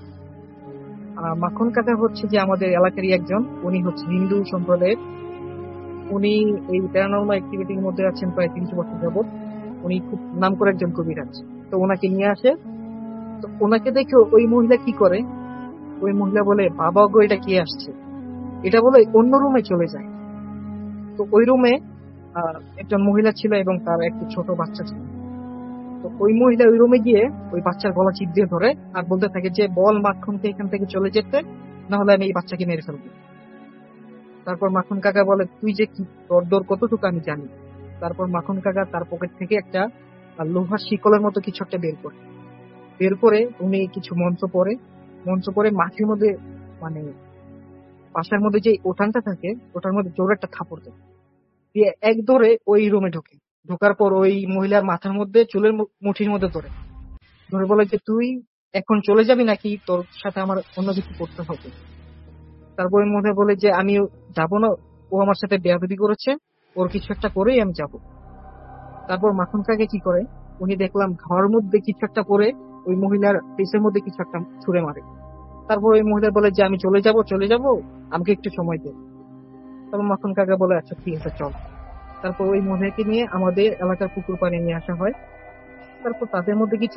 মাখন কাকা হচ্ছে যে আমাদের এলাকারই একজন, উনি হচ্ছে হিন্দু সম্প্রদায়ের। উনি এই প্যারানর্মাল অ্যাক্টিভিটির মধ্যে আছেন প্রায় 300 বছর যাবত। উনি খুব নাম করে একজন কবিরাজ। তো ওনাকে নিয়ে আসে। তো ওনাকে দেখে ওই মহিলা কি করে, ওই মহিলা বলে বাবা গো এটা কে আসছে, এটা বলে অন্য রুমে চলে যায়। তো ওই রুমে একজন মহিলা ছিল এবং তার একটি ছোট বাচ্চা ছিল। তো ওই মহিলা ওই রুমে গিয়ে ওই বাচ্চার গলা চিপ দিয়ে ধরে আর বলতে থাকে যে বল মাখনকে এখান থেকে চলে যেতে, না হলে আমি এই বাচ্চাকে মেরে ফেলবো। তারপর মাখন কাকা বলে তুই যে কি, তোর দর কতটুকু আমি জানি। তারপর মাখন কাকা তার পকেট থেকে একটা লোহার শিকলের মতো কিছু একটা বের করে উনি কিছু মন্ত্র পরে মাটির মধ্যে মানে বাসার মধ্যে যে উঠানটা থাকে ওটার মধ্যে জোরে একটা থাপড় দেয়, দিয়ে এক দৌড়ে ওই রুমে ঢোকার পর ওই মহিলার মাথার মধ্যে চুলের মুঠির মধ্যে ধরে বলে যে তুই এখন চলে যাবি নাকি তোর সাথে আমার অন্য কিছু করতে হবে। তারপর ওই মহিলা বলে যে আমি যাবো না, ও আমার সাথে বেয়াদবি করেছে, ওর কিছু একটা করেই আমি যাব। তারপর মাখন কাকে কি করে, উনি দেখলাম ঘরের মধ্যে কিছু একটা করে ওই মহিলার ফেসের মধ্যে কিছু একটা ছুঁড়ে মারে। তারপর ওই মহিলা বলে যে আমি চলে যাব, আমাকে একটু সময় দে। তারপর মাখন কাকা বলে আচ্ছা ঠিক আছে চল। তারপর ওই মহিলাকে নিয়ে আমাদের এলাকার পুকুর পাড়ে নিয়ে আসা হয়। তারপর তাদের মধ্যে কিছু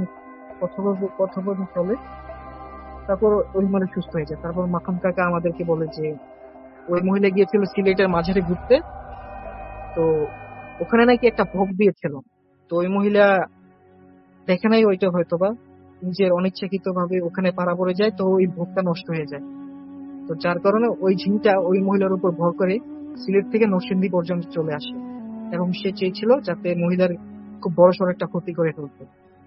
কথোপকথন চলে। তারপর ওই মহিলা সুস্থ হয়ে যায়। তারপর মাখন কাকা আমাদেরকে বলে যে ওই মহিলা গিয়েছিল সিলেটের মাঝারে ঘুরতে, তো ওখানে নাকি একটা ভোগ দিয়েছিল। তো ওই মহিলা দেখে নাই ওইটা, হয়তোবা নিজের অনিচ্ছাকৃত ভাবে ওখানে পাড়া পড়ে যায়, তো ওই ভোগটা নষ্ট হয়ে যায়। তো যার কারণে ওই ঝিনটা ওই মহিলার উপর ভর করে সিলেট থেকে নরসিংদী পর্যন্ত চলে আসে, এবং সে চেয়েছিল যাতে মহিলার খুব বড়সড় একটা ক্ষতি করে ফেলতে।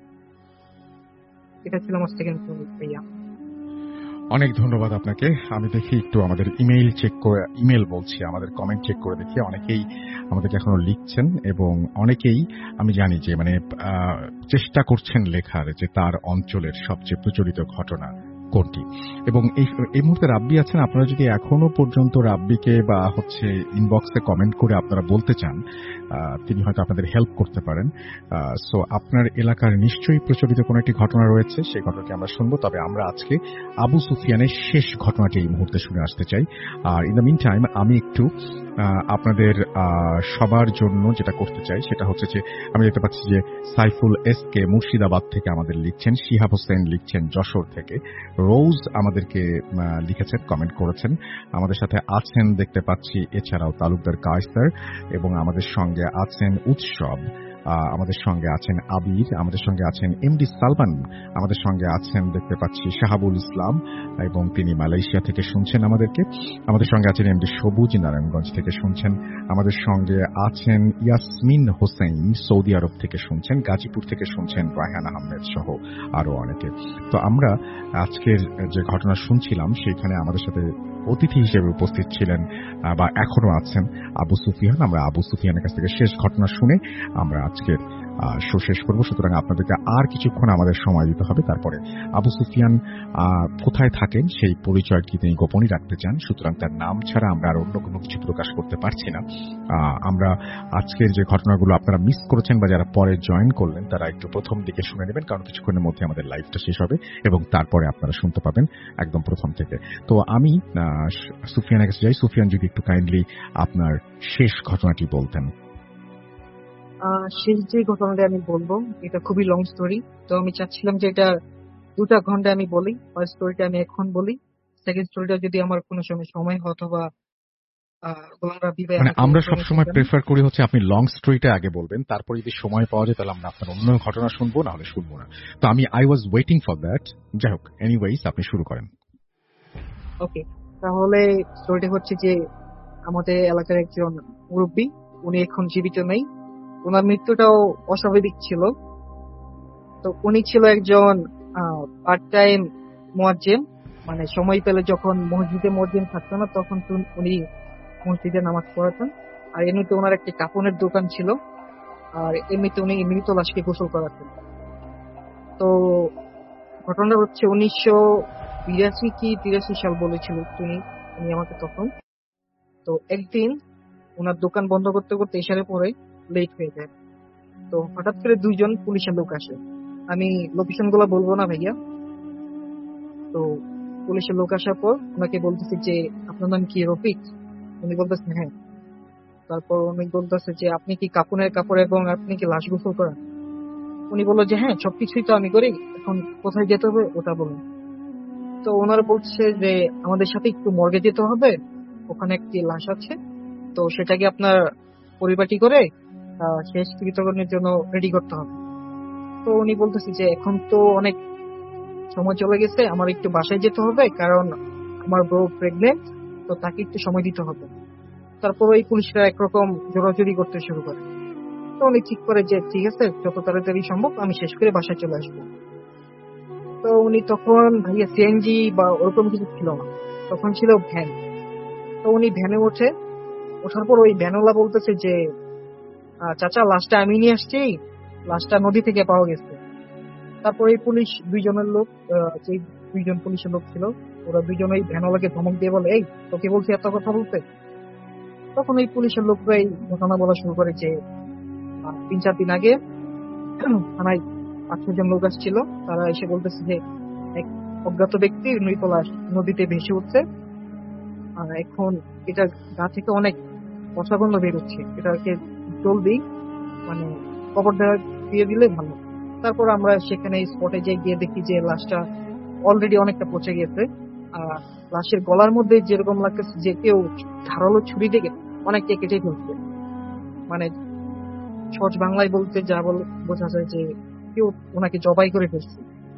এটা ছিল আমার সেকেন্ড ভাইয়া। অনেক ধন্যবাদ আপনাকে। আমি দেখি একটু আমাদের ইমেল বলছি, আমাদের কমেন্ট চেক করে দেখি। অনেকেই আমাদেরকে এখনো লিখছেন এবং অনেকেই আমি জানি যে চেষ্টা করছেন লেখার যে তার অঞ্চলের সবচেয়ে প্রচলিত ঘটনা কোনটি। এবং এই মুহূর্তে রাব্বি আছেন, আপনারা যদি এখনো পর্যন্ত রাব্বিকে বা ইনবক্সে কমেন্ট করে আপনারা বলতে চান, তিনি হয়তো আপনাদের হেল্প করতে পারেন। সো আপনার এলাকার নিশ্চয়ই প্রচলিত কোনো একটি ঘটনা রয়েছে, সেই ঘটনাটি আমরা শুনবো। তবে আমরা আজকে আবু সুফিয়ানের শেষ ঘটনাটি এই মুহূর্তে শুনে আসতে চাই। আর ইন দ্য মিন টাইম আমি একটু আপনাদের সবার জন্য যেটা করতে চাই সেটা হচ্ছে যে, আমি দেখতে পাচ্ছি যে সাইফুল এসকে মুর্শিদাবাদ থেকে আমাদের লিখছেন, শিহাব হোসেন লিখছেন যশোর থেকে, রোজ আমাদেরকে লিখেছেন, কমেন্ট করেছেন, আমাদের সাথে আছেন দেখতে পাচ্ছি এছাড়াও তালুকদার কায়সার, এবং আমাদের সঙ্গে আছেন উৎসব, আমাদের সঙ্গে আছেন আবির, আমাদের সঙ্গে আছেন এমডি সালমান, আমাদের সঙ্গে আছেন দেখতে পাচ্ছি শাহাবুল ইসলাম, এবং তিনি মালয়েশিয়া থেকে শুনছেন আমাদেরকে, আমাদের সঙ্গে আছেন এমডি সবুজ নারায়ণগঞ্জ থেকে শুনছেন, আমাদের সঙ্গে আছেন ইয়াসমিন হোসেন সৌদি আরব থেকে শুনছেন, গাজীপুর থেকে শুনছেন রায়হান আহমেদ সহ আরো অনেকে। তো আমরা আজকের যে ঘটনা শুনছিলাম সেইখানে আমাদের সাথে অতিথি হিসেবে উপস্থিত ছিলেন বা এখনো আছেন আবু সুফিয়ান। আমরা আবু সুফিয়ানের কাছ থেকে শেষ ঘটনা শুনে আমরা আজকের শো শেষ করব। সুতরাং আপনাদেরকে আর কিছুক্ষণ আমাদের সময় দিতে হবে, তারপরে আবু সুফিয়ান কোথায় থাকেন সেই পরিচয়টি তিনি গোপনই রাখতে চান। সুতরাং তার নাম ছাড়া আমরা আর অন্য কোনো কিছু প্রকাশ করতে পারছি না। আমরা আজকের যে ঘটনাগুলো আপনারা মিস করেছেন বা যারা পরে জয়েন করলেন তারা একটু প্রথম দিকে শুনে নেবেন, কারণ কিছুক্ষণের মধ্যে আমাদের লাইভটা শেষ হবে এবং তারপরে আপনারা শুনতে পাবেন একদম প্রথম থেকে। তো আমি সুফিয়ানের কাছে যাই। সুফিয়ান, যদি একটু কাইন্ডলি আপনার শেষ ঘটনাটি বলতেন। শেষ যে ঘটনাটা আমি বলবো এটা খুবই লং স্টোরি, তো আমি চাচ্ছিলাম যে এটা 2টা ঘন্টা আমি বলি। ফার্স্ট স্টোরিটা আমি এখন বলি, সেকেন্ড স্টোরিটা যদি আমার কোনো সময় হয় অথবা গোলাম রাব্বি ভাই মানে আমাকে আমরা information সবসময় দেন। প্রেফার করি হচ্ছে আপনি লং স্টোরিটা আগে বলবেন, তারপর যদি সময় পাওয়া যায় তাহলে আমরা আপনার অন্য ঘটনা শুনবো, না হলে শুনবো না। তো I was waiting for that. যাই হোক, এনিওয়েজ আপনি শুরু করেন। ওকে, তাহলে স্টোরিটা হচ্ছে যে আমাদের এলাকার একজন মুরব্বী, উনি এখন জীবিত নেই। ওনার মৃত্যুটাও অস্বাভাবিক ছিল। তো উনি ছিল একজন পার্ট টাইম মুয়াজ্জিন, মানে সময় পেলে যখন মসজিদে মুয়াজ্জিন থাকতো না তখন উনি মসজিদে নামাজ পড়াতেন। আর এমনিতে ওনার একটি কাপড়ের দোকান ছিল, আর এমনিতে উনি মৃত লাশকে গোসল করাতেন। তো ঘটনা হচ্ছে 1982 কি 83 সাল বলেছিল উনি আমাকে তখন। তো একদিন ওনার দোকান বন্ধ করতে করতে ইশারে পরে লেট হয়ে যায়। তো হঠাৎ করে 2জন পুলিশের লোক আসে। আমি লোকেশন গুলো বলবো না ভাইয়া। তো পুলিশের লোক আসার পর ওনাকে বলতেছে যে আপনার নাম কি রফিক? উনি বলতেছেন হ্যাঁ। তারপর উনি বলতেছে যে আপনি কি কাপড়ের কাপড় এবং আপনি কি লাশ গোসল করেন? উনি বললো যে হ্যাঁ, সবকিছুই তো আমি করি, এখন কোথায় যেতে হবে ওটা বলুন। তো ওনারা বলছে যে আমাদের সাথে একটু মর্গে যেতে হবে, ওখানে একটি লাশ আছে, তো সেটাকে আপনার পরিপাটি করে শেষ কৃতজ্ঞের জন্য রেডি করতে হবে। তো উনি বলতেছে যে এখন তো অনেক সময় চলে গেছে, আমার একটু বাসায় যেতে হবে, কারণ আমার বউ প্রেগনেন্ট, তো তাকে একটু সময় দিতে হবে। তারপর ওই পুলিশরা একরকম জোরাজুরি করতে শুরু করে। তো উনি ঠিক করে যে ঠিক আছে, যত তাড়াতাড়ি সম্ভব আমি শেষ করে বাসায় চলে আসবো। তো উনি তখন ভাইয়া সিএনজি বা ওরকম কিছু ছিল না, তখন ছিল ভ্যান। তো উনি ভ্যানে ওঠার পর ওই ভ্যানওয়ালা বলতেছে যে চাচা লাশটা আমি নিয়ে আসছি, লাশটা নদী থেকে পাওয়া গেছে। তারপর এই পুলিশ দুইজনের লোক, যে 2জন পুলিশের লোক ছিল, ওরা 2জন ওই ভ্যানওয়ালাকে ধমক দিয়ে বলে এই তোকে বলছি এত কথা বলতে। তখন এই পুলিশের লোকরা এই ঘটনা বলা শুরু করে যে 3-4 দিন আগে থানায় 5-6 জন লোক আসছিল, তারা এসে বলতেছে যে এক অজ্ঞাত ব্যক্তি মৃত লাশ নদীতে ভেসে উঠছে, আর এখন এটা গা থেকে অনেক পচা গন্ধ বেরোচ্ছে, এটাকে জলদি মানে কবর দিয়ে দিলে ভালো। তারপর আমরা সেখানে স্পটে গিয়ে দেখি যে লাশটা অলরেডি অনেকটা পচে গেছে। আর লাশের গলার মধ্যে যেরকম লাগতেছে যে কেউ ধারালো ছুরি দিয়ে অনেকটা কেটে ফেলছে, মানে সহজ বাংলায় বলতে যা বোঝা যায় যে কেউ ওনাকে জবাই করে ফেলছে।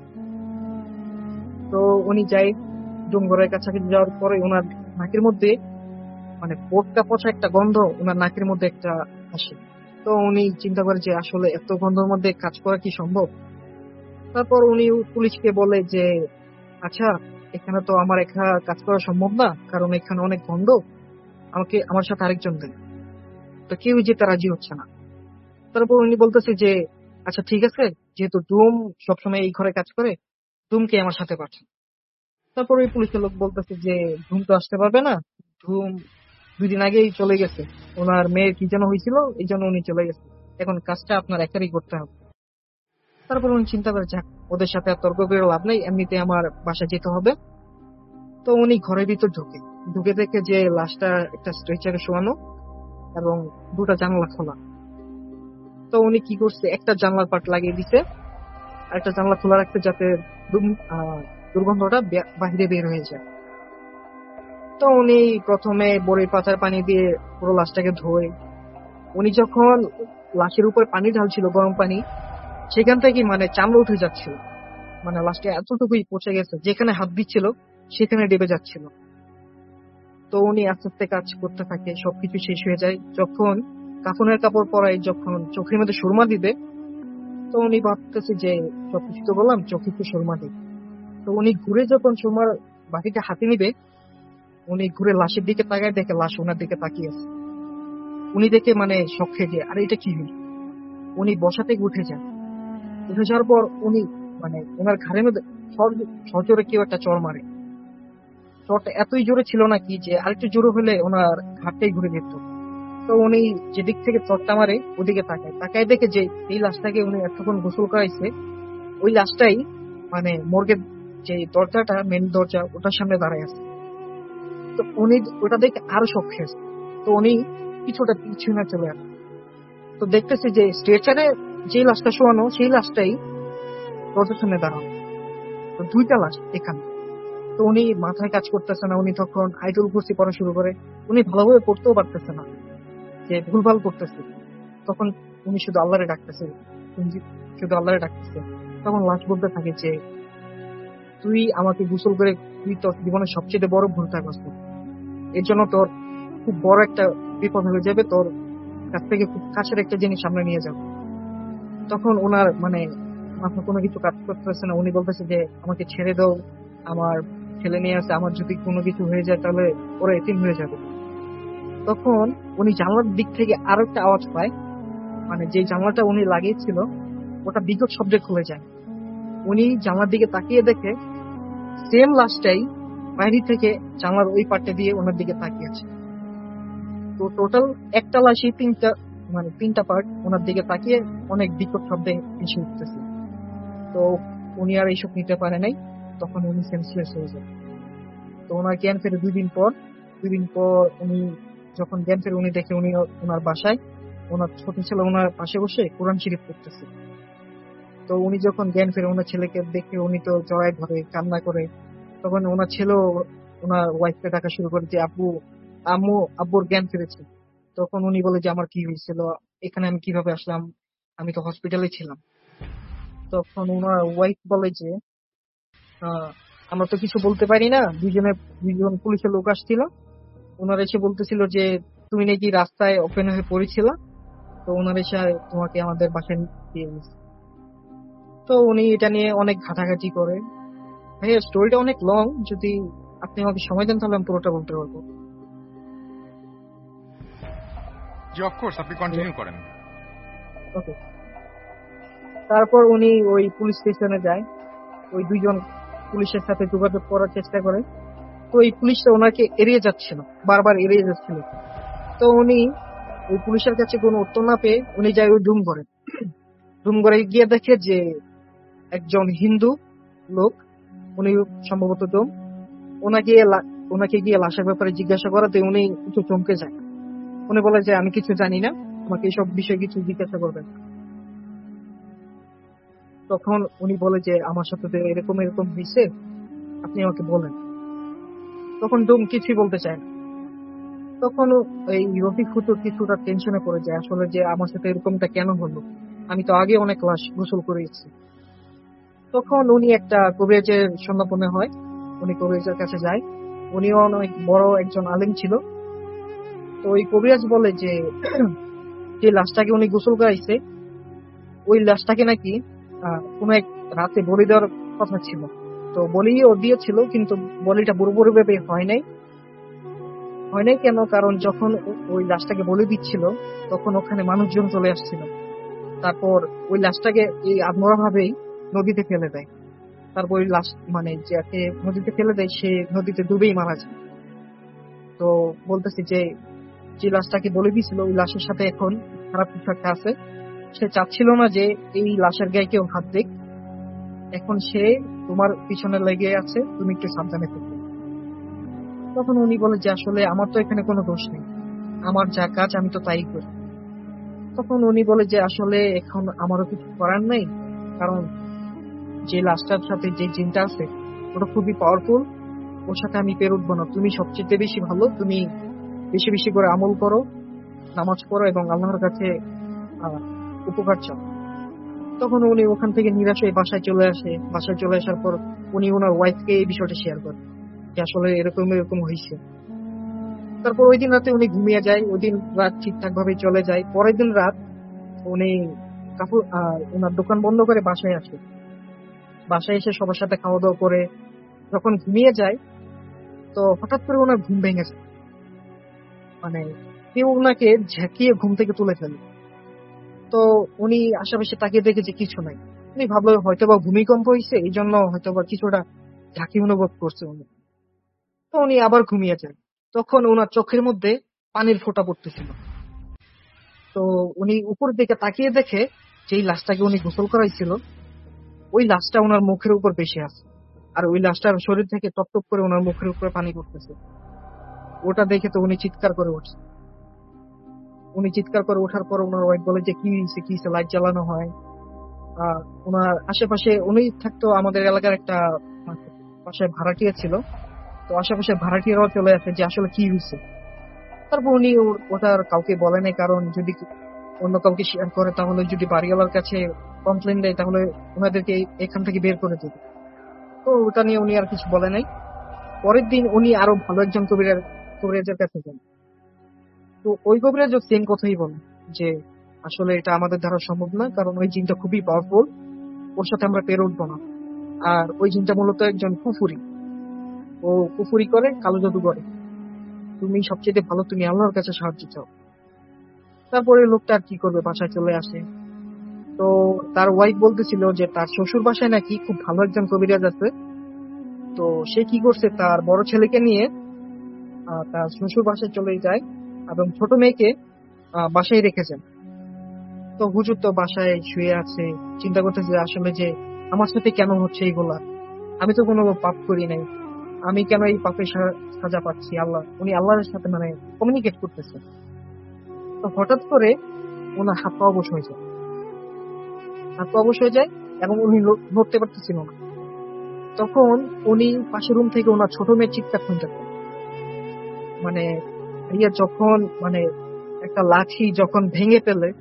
তো উনি যাই ডোমঘরের কাছাকাছি যাওয়ার পরে ওনার নাকের মধ্যে মানে পোটকা পচা একটা গন্ধ ওনার নাকের মধ্যে একটা আসে। তো উনি চিন্তা করে যে আসলে এত গন্ধের মধ্যে কাজ করা কি সম্ভব। তারপর উনি পুলিশকে বলে যে আচ্ছা, এখানে তো আমার একা কাজ করা সম্ভব না, কারণ এখানে অনেক গন্ধ, আমার সাথে আরেকজন দেন। তো কেউ যেতে রাজি হচ্ছে না। তারপর উনি বলতেছে যে আচ্ছা ঠিক আছে, যেহেতু ডুম সবসময় এই ঘরে কাজ করে, ডুমকে আমার সাথে পাঠান। তারপর ওই পুলিশের লোক বলতেছে যে ধুম তো আসতে পারবে না, ধুম 2 দিন আগেই চলে গেছে, ওনার মেয়ের কি যেন হয়েছিল, এই জন্য উনি চলে গেছে, এখন কাজটা আপনার একারই করতে হবে। তারপর উনি চিন্তা করে, যাক ওদের সাথে আর তর্ক করে লাভ নেই, এমনিতে আমার বাসা যেতে হবে। তো উনি ঘরের ভিতর ঢুকে দেখে যে লাশটা একটা স্ট্রেচারে শোয়ানো এবং 2টা জানলা খোলা। তো উনি কি করছে, একটা জানলার পাট লাগিয়ে দিছে আর একটা জানলা খোলা রাখতে, যাতে দুর্গন্ধটা বাহিরে বের হয়ে যায়। তো উনি প্রথমে বড়ির পাতার পানি দিয়ে পুরো লাশটাকে ধোয়। উনি যখন লাশের উপর পানি ঢালছিল, গরম পানি, সেখান থেকে মানে চামড়া উঠে যাচ্ছিল, মানে লাশটা এতটুকুই পচে গেছে, যেখানে হাত দিচ্ছিল সেখানে ডেবে যাচ্ছিল। তো উনি আস্তে আস্তে কাজ করতে থাকে, সবকিছু শেষ হয়ে যায়। যখন কাফনের কাপড় পরায়, যখন চোখের মধ্যে সুরমা দিবে, তো উনি ভাবতেছে যে সবকিছু তো বললাম, চোখে একটু সুরমা দিই। তো উনি ঘুরে যখন সুরমার বাটিটা হাতে নিবে, উনি ঘুরে লাশের দিকে তাকায়, দেখে লাশ ওনার দিকে তাকিয়ে আছে। উনি দেখে মানে শক খেয়ে যায়, আরে এটা কি হইল। উনি বসা থেকে উঠে যাওয়ার পর উনি মানে ওনার ঘাড়ের মধ্যে সজোরে কেউ একটা চড় মারে। চড়টা এতই জোরে ছিল নাকি যে আরেকটু জোরে হলে ওনার ঘাটটাই ঘুরে যেত। তো উনি যেদিক থেকে চড়টা মারে ওদিকে তাকায় দেখে যে এই লাশটাকে উনি এতক্ষণ গোসল করাইছে, ওই লাশটাই মানে মর্গের যে দরজাটা, মেন দরজা, ওটার সামনে দাঁড়ায় আছে। তো উনি ওটা দেখে আরো শক খেয়েছে। তো উনি কিছুটা পিছনে চলে আসে, তো দেখতেছে যে স্ট্রেচারে যে লাশটা শোয়ানো, সেই লাশটাই দরজার সামনে দাঁড়ানো। তো 2টা লাশ এখানে। তো উনি মাথায় কাজ করতেছে না, উনি তখন আইডল কুরসি পড়া শুরু করে। উনি ভালোভাবে পড়তেও পারতেছে না, যে ভুলভাল করতেছে। তখন উনি শুধু আল্লাহরে ডাকতেছে, তখন লাশ বলতে থাকে যে তুই আমাকে গোসল করে তুই তোর জীবনের সবচেয়ে বড় ভুলটা করছিস, এর জন্য তোর খুব বড় একটা বিপদ হয়ে যাবে, তোর কাছ থেকে খুব কাছের একটা জিনিস সামনে নিয়ে যাবে। তখন ওনার মানে মাথা কোনো কিছু কাজ করতেছে না, উনি বলতেছে যে আমাকে ছেড়ে দাও, আমার ছেলে নিয়ে আছে, আমার যদি কোনো কিছু হয়ে যায় তাহলে ওরা এতিম হয়ে যাবে। তখন উনি জানলার দিক থেকে আরো একটা আওয়াজ পায়, মানে যে জানলাটা উনি লাগিয়েছিল ওটা বিকট শব্দে খুলে যায়। উনি জানলার দিকে তাকিয়ে দেখে সেম লাশটাই বাইরে থেকে জানলার ওই পাটে দিয়ে ওনার দিকে তাকিয়ে আছে। তো টোটাল একটা লাশই 3টা পার্ট ওনার দিকে তাকিয়ে অনেক বিকট শব্দে ভেসে উঠতেছে। তো উনি আর এইসব নিতে পারে নাই, তখন উনি সেন্সলেস হয়ে যায়। তো ওনার জ্ঞান ফেরে 2 দিন পর উনি যখন জ্ঞান ফেরে, উনি দেখে উনি ওনার বাসায় ওনার ছোট ছেলে ওনার পাশে বসে কোরআন শরীফ পড়তেছে। তো উনি যখন জ্ঞান ফেরে, ওনার ছেলেকে দেখে উনি তো জড়ায় ধরে কান্না করে। তখন ওনার ছেলেও ওনার ওয়াইফকে ডাকা শুরু করে যে আব্বুর জ্ঞান ফিরেছে। তখন উনি বলে যে আমার কি হয়েছিল, এখানে আমি কিভাবে আসলাম, আমি তো হসপিটালে ছিলাম। তখন ওনার ওয়াইফ বলে যে আমরা তো কিছু বলতে পারি না, 2জন পুলিশের লোক আসছিল, ওনারা এসে বলতেছিল যে তুমি নাকি রাস্তায় ওপেন হয়ে পড়েছিল, তো ওনারা এসে তোমাকে আমাদের বাসায় দিয়ে গেছে। তো উনি এটা নিয়ে অনেক ঘাটাঘাটি করে। ভাইয়া স্টোরিটা অনেক লং, যদি আপনি আমাকে সময় দেন তাহলে আমি পুরোটা বলতে পারবো। জি অফকোর্স, আপনি কন্টিনিউ করেন। ওকে। তারপর উনি ওই পুলিশ স্টেশনে যায়, ওই 2জন পুলিশের সাথে যোগাযোগ করার চেষ্টা করে। তো এই পুলিশটা ওনাকে বারবার এড়িয়ে যাচ্ছিল। তো উনি ওই পুলিশের কাছে কোনো উত্তর না পেয়ে উনি যায় ওই ডুম ঘরে গিয়ে দেখে যে একজন হিন্দু লোক, উনি সম্ভবত ডোম, ওনাকে গিয়ে লাশের ব্যাপারে জিজ্ঞাসা করাতে উনি একটু চমকে যায়। উনি বলে যে আমি কিছু জানি না, আমাকে এইসব বিষয়ে কিছু জিজ্ঞাসা করবেন। তখন উনি বলে যে আমার সাথে তো এরকম হয়েছে, আপনি আমাকে বলেন। তখন ডোম কিছুই বলতে চায় না। তখন এই রফিক হুজুর কিছুটা টেনশনে পড়ে যায়, আসলে যে আমার সাথে এরকমটা কেন হলো, আমি তো আগে অনেক লাশ গোসল করেছি। তখন উনি একটা কবিরাজের সন্ধানে হয়, উনি কবিরাজের কাছে যায়। উনিও অনেক বড় একজন আলেম ছিল। তো ওই কবিরাজ বলে যে যে লাশটাকে উনি গোসল করাইছে, ওই লাশটাকে নাকি কোন এক রাতে বলি দেওয়ার কথা ছিল। তো বলিও দিয়েছিল, কিন্তু বলিটা পুরোপুরি ভাবে হয় নাই। কেন? কারণ যখন ওই লাশটাকে বলি দিচ্ছিল তখন ওখানে মানুষজন চলে আসছিল। তারপর ওই লাশটাকে এই আত্মরা ভাবেই নদীতে ফেলে দেয়। তারপর ওই লাশ মানে যাকে নদীতে ফেলে দেয় সে নদীতে ডুবেই মারা যায়। তো বলতেছি যে যে লাশটাকে বলে দিয়েছিল ওই লাশের সাথে এখন খারাপ কিছু একটা আছে। সে চাচ্ছিল না যে এই লাশের গায়ে কেউ হাত দিক। এখন সে তোমার পিছনে লেগে আছে, তুমি একটু সাবধানে থেকো। তখন উনি বলে যে আসলে আমার তো এখানে কোনো দোষ নেই, আমার যা কাজ আমি তো তাই করি। তখন উনি বলে যে আসলে এখন আমারও কিছু করার নেই, কারণ যে লাশটার সাথে যে জিনটা আছে ওটা খুবই পাওয়ারফুল, ওর সাথে আমি পেরে উঠবো না। তুমি সবচেয়ে বেশি ভালো, তুমি বেশি বেশি করে আমল করো, নামাজ পড়ো এবং আল্লাহর কাছে উপকার চাও। তখন উনি ওখান থেকে নিরাশ হয়ে বাসায় চলে আসে। বাসায় চলে আসার পর উনি ওনার ওয়াইফকে এই বিষয়টা শেয়ার করেন যে আসলে এরকম এরকম হয়েছে। তারপর ওই দিন রাতে উনি ঘুমিয়ে যায়। ওই দিন রাত ঠিকঠাক ভাবে চলে যায়। পরের দিন রাত উনি কাপড় ওনার দোকান বন্ধ করে বাসায় আসে। বাসায় এসে সবার সাথে খাওয়া দাওয়া করে যখন ঘুমিয়ে যায়, তো হঠাৎ করে ওনার ঘুম ভেঙে যায়। মানে কেউ ওনাকে ঝাঁকিয়ে ঘুম থেকে তুলে ফেলে। তো উনি আশেপাশে তাকিয়ে দেখে যে কিছু নাই। উনি ভাবলো হয়তোবা ভূমিকম্প হয়েছে, এই জন্য হয়তোবা কিছুটা ঝাঁকি অনুভব করছে উনি। তো উনি আবার ঘুমিয়ে যায়। তখন ওনার চোখের মধ্যে পানির ফোঁটা পড়তেছিল। তো উনি উপর দিকে তাকিয়ে দেখে যেই লাশটাকে উনি গোসল করাইছিল ওই লাশটা ওনার মুখের উপর বেশি আছে, আর ওই লাশটার শরীর থেকে টপ টপ করে ওনার মুখের উপরে পানি পড়তেছে। ওটা দেখে তো উনি চিৎকার করে উঠছে। উনি চিৎকার করে ওঠার পর ওনার ওয়াইফ বলে যে কি হয়েছে, লাইট জ্বালানো হয়। ওনার আশেপাশে উনি থাকতো, আমাদের এলাকার একটা পাশে ভাড়াটিয়া ছিল। তো আশেপাশে ভাড়াটিয়ারাও চলে আসে যে আসলে কি হয়েছে। তারপর উনি ওটার কাউকে বলে নাই, কারণ যদি অন্য কাউকে শেয়ার করে তাহলে যদি বাড়িওয়ালার কাছে কমপ্লেন দেয় তাহলে ওনাদেরকে এখান থেকে বের করে দেবে। তো ওটা নিয়ে উনি আর কিছু বলে নাই। পরের দিন উনি আরো ভালো একজন কবিরাজের কাছে যান। তো ওই কবিরাজও সেম কথাই বলে যে আসলে এটা আমাদের দ্বারা সম্ভব না, কারণ ওই জিনটা খুবই পাওয়ারফুল, ওর সাথে আমরা পেরে উঠবো না। আর ওই জিনটা মূলত একজন কুফুরি, ও কুফুরি করে, কালো জাদু করে। তুমি সবচেয়ে ভালো, তুমি আল্লাহর কাছে সাহায্য চাও। তারপরে লোকটা আর কি করবে, বাসায় চলে আসে। তো তার ওয়াইফ বলতেছিল যে তার শ্বশুর বাসায় নাকি খুব ভালো একজন কবিরাজ আছে। তো সে কি করছে, তার বড় ছেলেকে নিয়ে তার শ্বশুর বাসায় চলে যায় এবং ছোট মেয়েকে বাসায় রেখেছেন। তো হুজুর তো বাসায় শুয়ে আছে, চিন্তা করতেছে আসলে যে আমার সাথে কেন হচ্ছে এইগুলা, আমি তো কোনো পাপ করি নাই, আমি কেন এই পাপের সাজা পাচ্ছি। উনি আল্লাহর সাথে মানে কমিউনিকেট করতেছে। তো হঠাৎ করে ওনার হাত পা অবশ হয়ে যায় এবং উনি নড়তে পারতেছিল না। তখন উনি পাশের রুম থেকে ওনার ছোট মেয়ের চিৎকার শুনতে পান। মানে যখন মানে একটা লাঠি যখন ভেঙে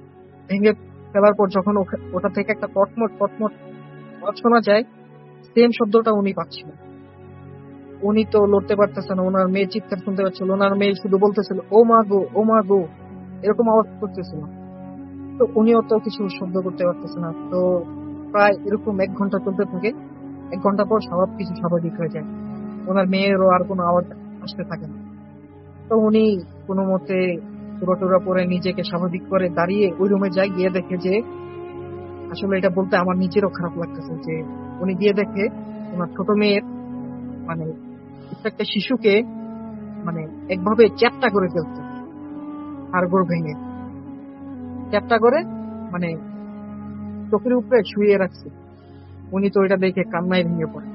ফেলার পর যখন ওটা থেকে একটা কটমট আওয়াজ শোনা যায়, সেম শব্দটা উনি পাচ্ছিলেন। উনি তো লড়তে পারতেছেন, ওনার মেয়ে চিৎকার শুনতে পাচ্ছিল। ওনার মেয়ে শুধু বলতেছিল ও মা গো, এরকম আওয়াজ করতেছিল। তো উনিও তো কিছু শব্দ করতে পারতেছে না। তো প্রায় এরকম 1 ঘন্টা চলতে থাকে। 1 ঘন্টা পর সব কিছু স্বাভাবিক হয়ে যায়। ওনার মেয়েরও আর কোনো আওয়াজ আসতে থাকে না। তো উনি কোনো মতে টোরা পরে নিজেকে স্বাভাবিক করে দাঁড়িয়ে ওই রুমে যায়। গিয়ে দেখে যে আসলে এটা বলতে আমার নিজেরও খারাপ লাগতেছে যে উনি গিয়ে দেখে ওনার ছোট মেয়ের মানে একটা শিশুকে মানে একভাবে চ্যাপ্টা করে ফেলছে, হাড়গোড় ভেঙে চ্যাপ্টা করে মানে চোখের উপরে শুয়ে রাখছে। উনি তো এটা দেখে কান্নায়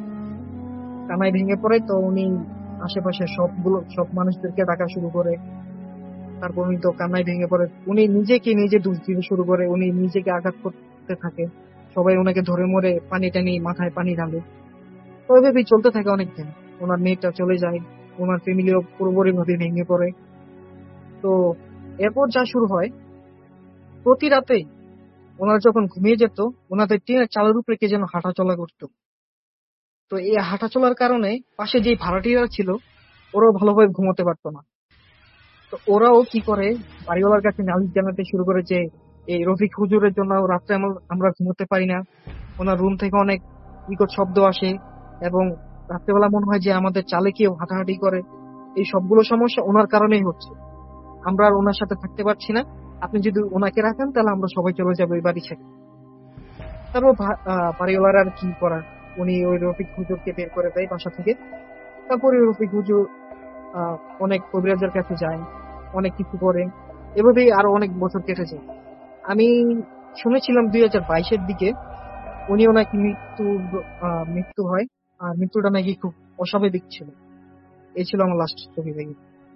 ভেঙে পড়ে। তো উনি আশেপাশে সব মানুষদেরকে ডাকা শুরু করে। তারপর উনি তো কান্নায় ভেঙে পড়ে। উনি নিজে দোষ দিতে শুরু করে। উনি নিজেকে আঘাত করতে থাকে। সবাই ওনাকে ধরে মরে পানি টানি মাথায় পানি ঢালে। তো ওইভাবেই চলতে থাকে অনেকদিন। ওনার মেয়েটা চলে যায়, ওনার ফ্যামিলিও পুরোপুরি ভাবে ভেঙে পড়ে। তো এরপর যা শুরু হয়, প্রতি রাতে ওনারা যখন ঘুমিয়ে যেত ওনাদের টিনের চালের উপরে কে যেন হাঁটাচলা করতো। তো এই হাঁটাচলার কারণে পাশে যে ভাড়াটিয়ারা ছিল ওরাও ভালোভাবে ঘুমোতে পারতো না। তো ওরাও কি করে, বাড়িওয়ালার কাছে নালিশ জানাতে শুরু করে যে এই রফিক হুজুরের জন্য রাত্রে আমরা ঘুমোতে পারি না, ওনার রুম থেকে অনেক বিকট শব্দ আসে এবং রাত্রেবেলা মনে হয় যে আমাদের চালে কেউ হাঁটাহাঁটি করে। এই সবগুলো সমস্যা ওনার কারণেই হচ্ছে। আমরা আর ওনার সাথে থাকতে পারছি না, আপনি যদি ওনাকে রাখেন তাহলে আমরা সবাই চলে যাবো এই বাড়ি ছেড়ে। তারপর বাড়িওয়ালার আর কি করার, উনি ওই রফিক হুজুরকে বের করে দেয় বাসা থেকে। তারপরে রফিক হুজুর অনেক কবিরাজের কাছে যায়, অনেক কিছু করে, এভাবেই আরো অনেক বছর কেটে যায়। আমি শুনেছিলাম 2022-এর দিকে উনিও নাকি মৃত্যু হয়, আর মৃত্যুটা নাকি খুব অস্বাভাবিক ছিল। এই ছিল আমার লাস্ট স্টোরি ভাই।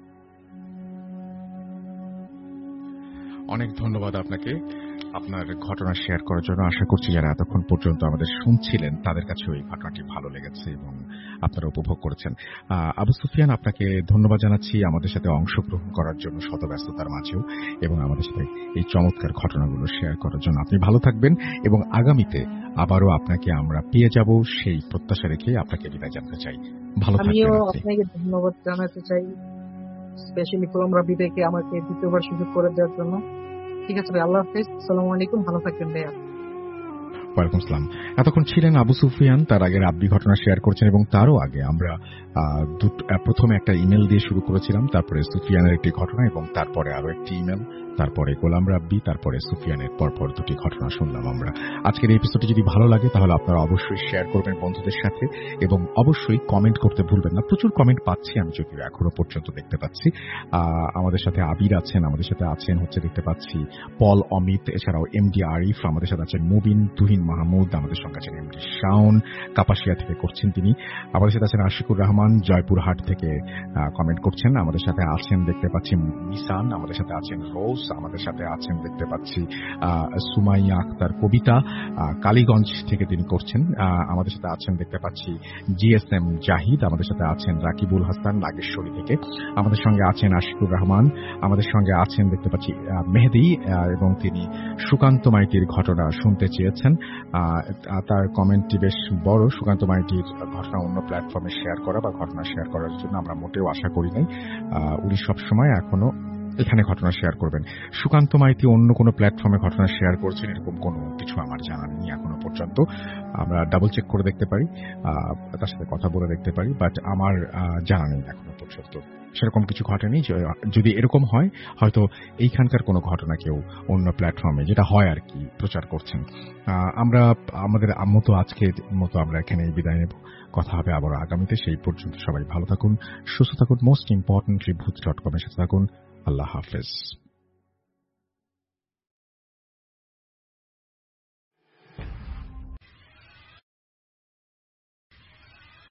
অনেক ধন্যবাদ আপনাকে আপনার ঘটনা শেয়ার করার জন্য। আশা করছি যারা এতক্ষণ পর্যন্ত আমাদের শুনছিলেন তাদের কাছে ওই ঘটনাটি ভালো লেগেছে এবং আপনারা উপভোগ করেছেন। আবু সুফিয়ান, আপনাকে ধন্যবাদ জানাচ্ছি আমাদের সাথে অংশগ্রহণ করার জন্য শত ব্যস্ততার মাঝেও, এবং আমাদের সাথে এই চমৎকার ঘটনাগুলো শেয়ার করার জন্য। আপনি ভালো থাকবেন এবং আগামীতে আবারও আপনাকে আমরা পেয়ে যাব সেই প্রত্যাশা রেখে আপনাকে বিদায় জানাতে চাই। ভালো আমিও থাকবেন আপনি। আপনাকে ধন্যবাদ জানাতে চাই, স্পেশালি কোলমরা বিদায়কে আমাকে দ্বিতীয়বার সুযোগ করে দেওয়ার জন্য। ঠিক আছে ভাই, আল্লাহ হাফেজ, আসসালামু আলাইকুম, ভালো থাকবেন ভাইয়া। ওয়ালাইকুম আসসালাম। এতক্ষণ ছিলেন আবু সুফিয়ান, তার আগে রাব্বি ঘটনা শেয়ার করছেন, এবং তারও আগে আমরা প্রথমে একটা ইমেল দিয়ে শুরু করেছিলাম, তারপরে সুফিয়ানের একটি ঘটনা, এবং তারপরে আরো একটি ইমেল, তারপরে গোলাম রাব্বি, তারপরে সুফিয়ানের পরপর দুটি ঘটনা শুনলাম আমরা। আজকের এই এপিসোডটি যদি ভালো লাগে তাহলে আপনারা অবশ্যই শেয়ার করবেন বন্ধুদের সাথে, এবং অবশ্যই কমেন্ট করতে ভুলবেন না। প্রচুর কমেন্ট পাচ্ছি আমি, যদিও এখনো পর্যন্ত দেখতে পাচ্ছি। আমাদের সাথে আবির আছেন, আমাদের সাথে আছেন দেখতে পাচ্ছি পল, অমিত, এছাড়াও এমডি আরিফ, আমাদের সাথে আছেন মুবিন, তুহিন মাহমুদ, আমাদের সঙ্গে আছেন এমডি শাওন, কাপাসিয়া থেকে করছেন তিনি। আমাদের সাথে আছেন আশিকুর রহমান, জয়পুরহাট থেকে কমেন্ট করছেন। আমাদের সাথে আছেন দেখতে পাচ্ছি মিসান, আমাদের সাথে আছেন রোজ, আমাদের সাথে আছেন দেখতে পাচ্ছি সুমাইয়া আক্তার কবিতা, কালীগঞ্জ থেকে তিনি করছেন। আমাদের সাথে আছেন দেখতে পাচ্ছি জিএসএম জাহিদ, আমাদের সাথে আছেন রাকিবুল হাসান নাগেশ্বরী থেকে, আমাদের সঙ্গে আছেন আশিকুর রহমান, আমাদের সঙ্গে আছেন দেখতে পাচ্ছি মেহেদি, এবং তিনি সুকান্ত মাইতির ঘটনা শুনতে চেয়েছেন। তার কমেন্টটি বেশ বড়। সুকান্ত মাইতির ঘটনা অন্য প্ল্যাটফর্মে শেয়ার করা বা ঘটনা শেয়ার করার জন্য আমরা মোটেও আশা করি নাই। উনি সবসময় এখনো এখানে ঘটনা শেয়ার করবেন। সুকান্ত মাইতি অন্য কোনো প্ল্যাটফর্মে ঘটনা শেয়ার করছেন এরকম কোনো কিছু আমার জানা নেই এখনো পর্যন্ত। আমরা ডাবল চেক করে দেখতে পারি, তার সাথে কথা বলে দেখতে পারি, বাট আমার জানা নেই এখনো পর্যন্ত সেরকম কিছু ঘটেনি। যদি এরকম হয় হয়তো এইখানকার কোনো ঘটনা কেউ অন্য প্ল্যাটফর্মে, যেটা হয় আর কি, প্রচার করছেন। আমরা আমাদের মতো আজকের মতো আমরা এখানে বিদায় নেব। কথা হবে আবার আগামীতে। সেই পর্যন্ত সবাই ভালো থাকুন, সুস্থ থাকুন, মোস্ট ইম্পর্টেন্টলি ভূত.com এর সাথে থাকুন। আল্লাহ হাফেজ।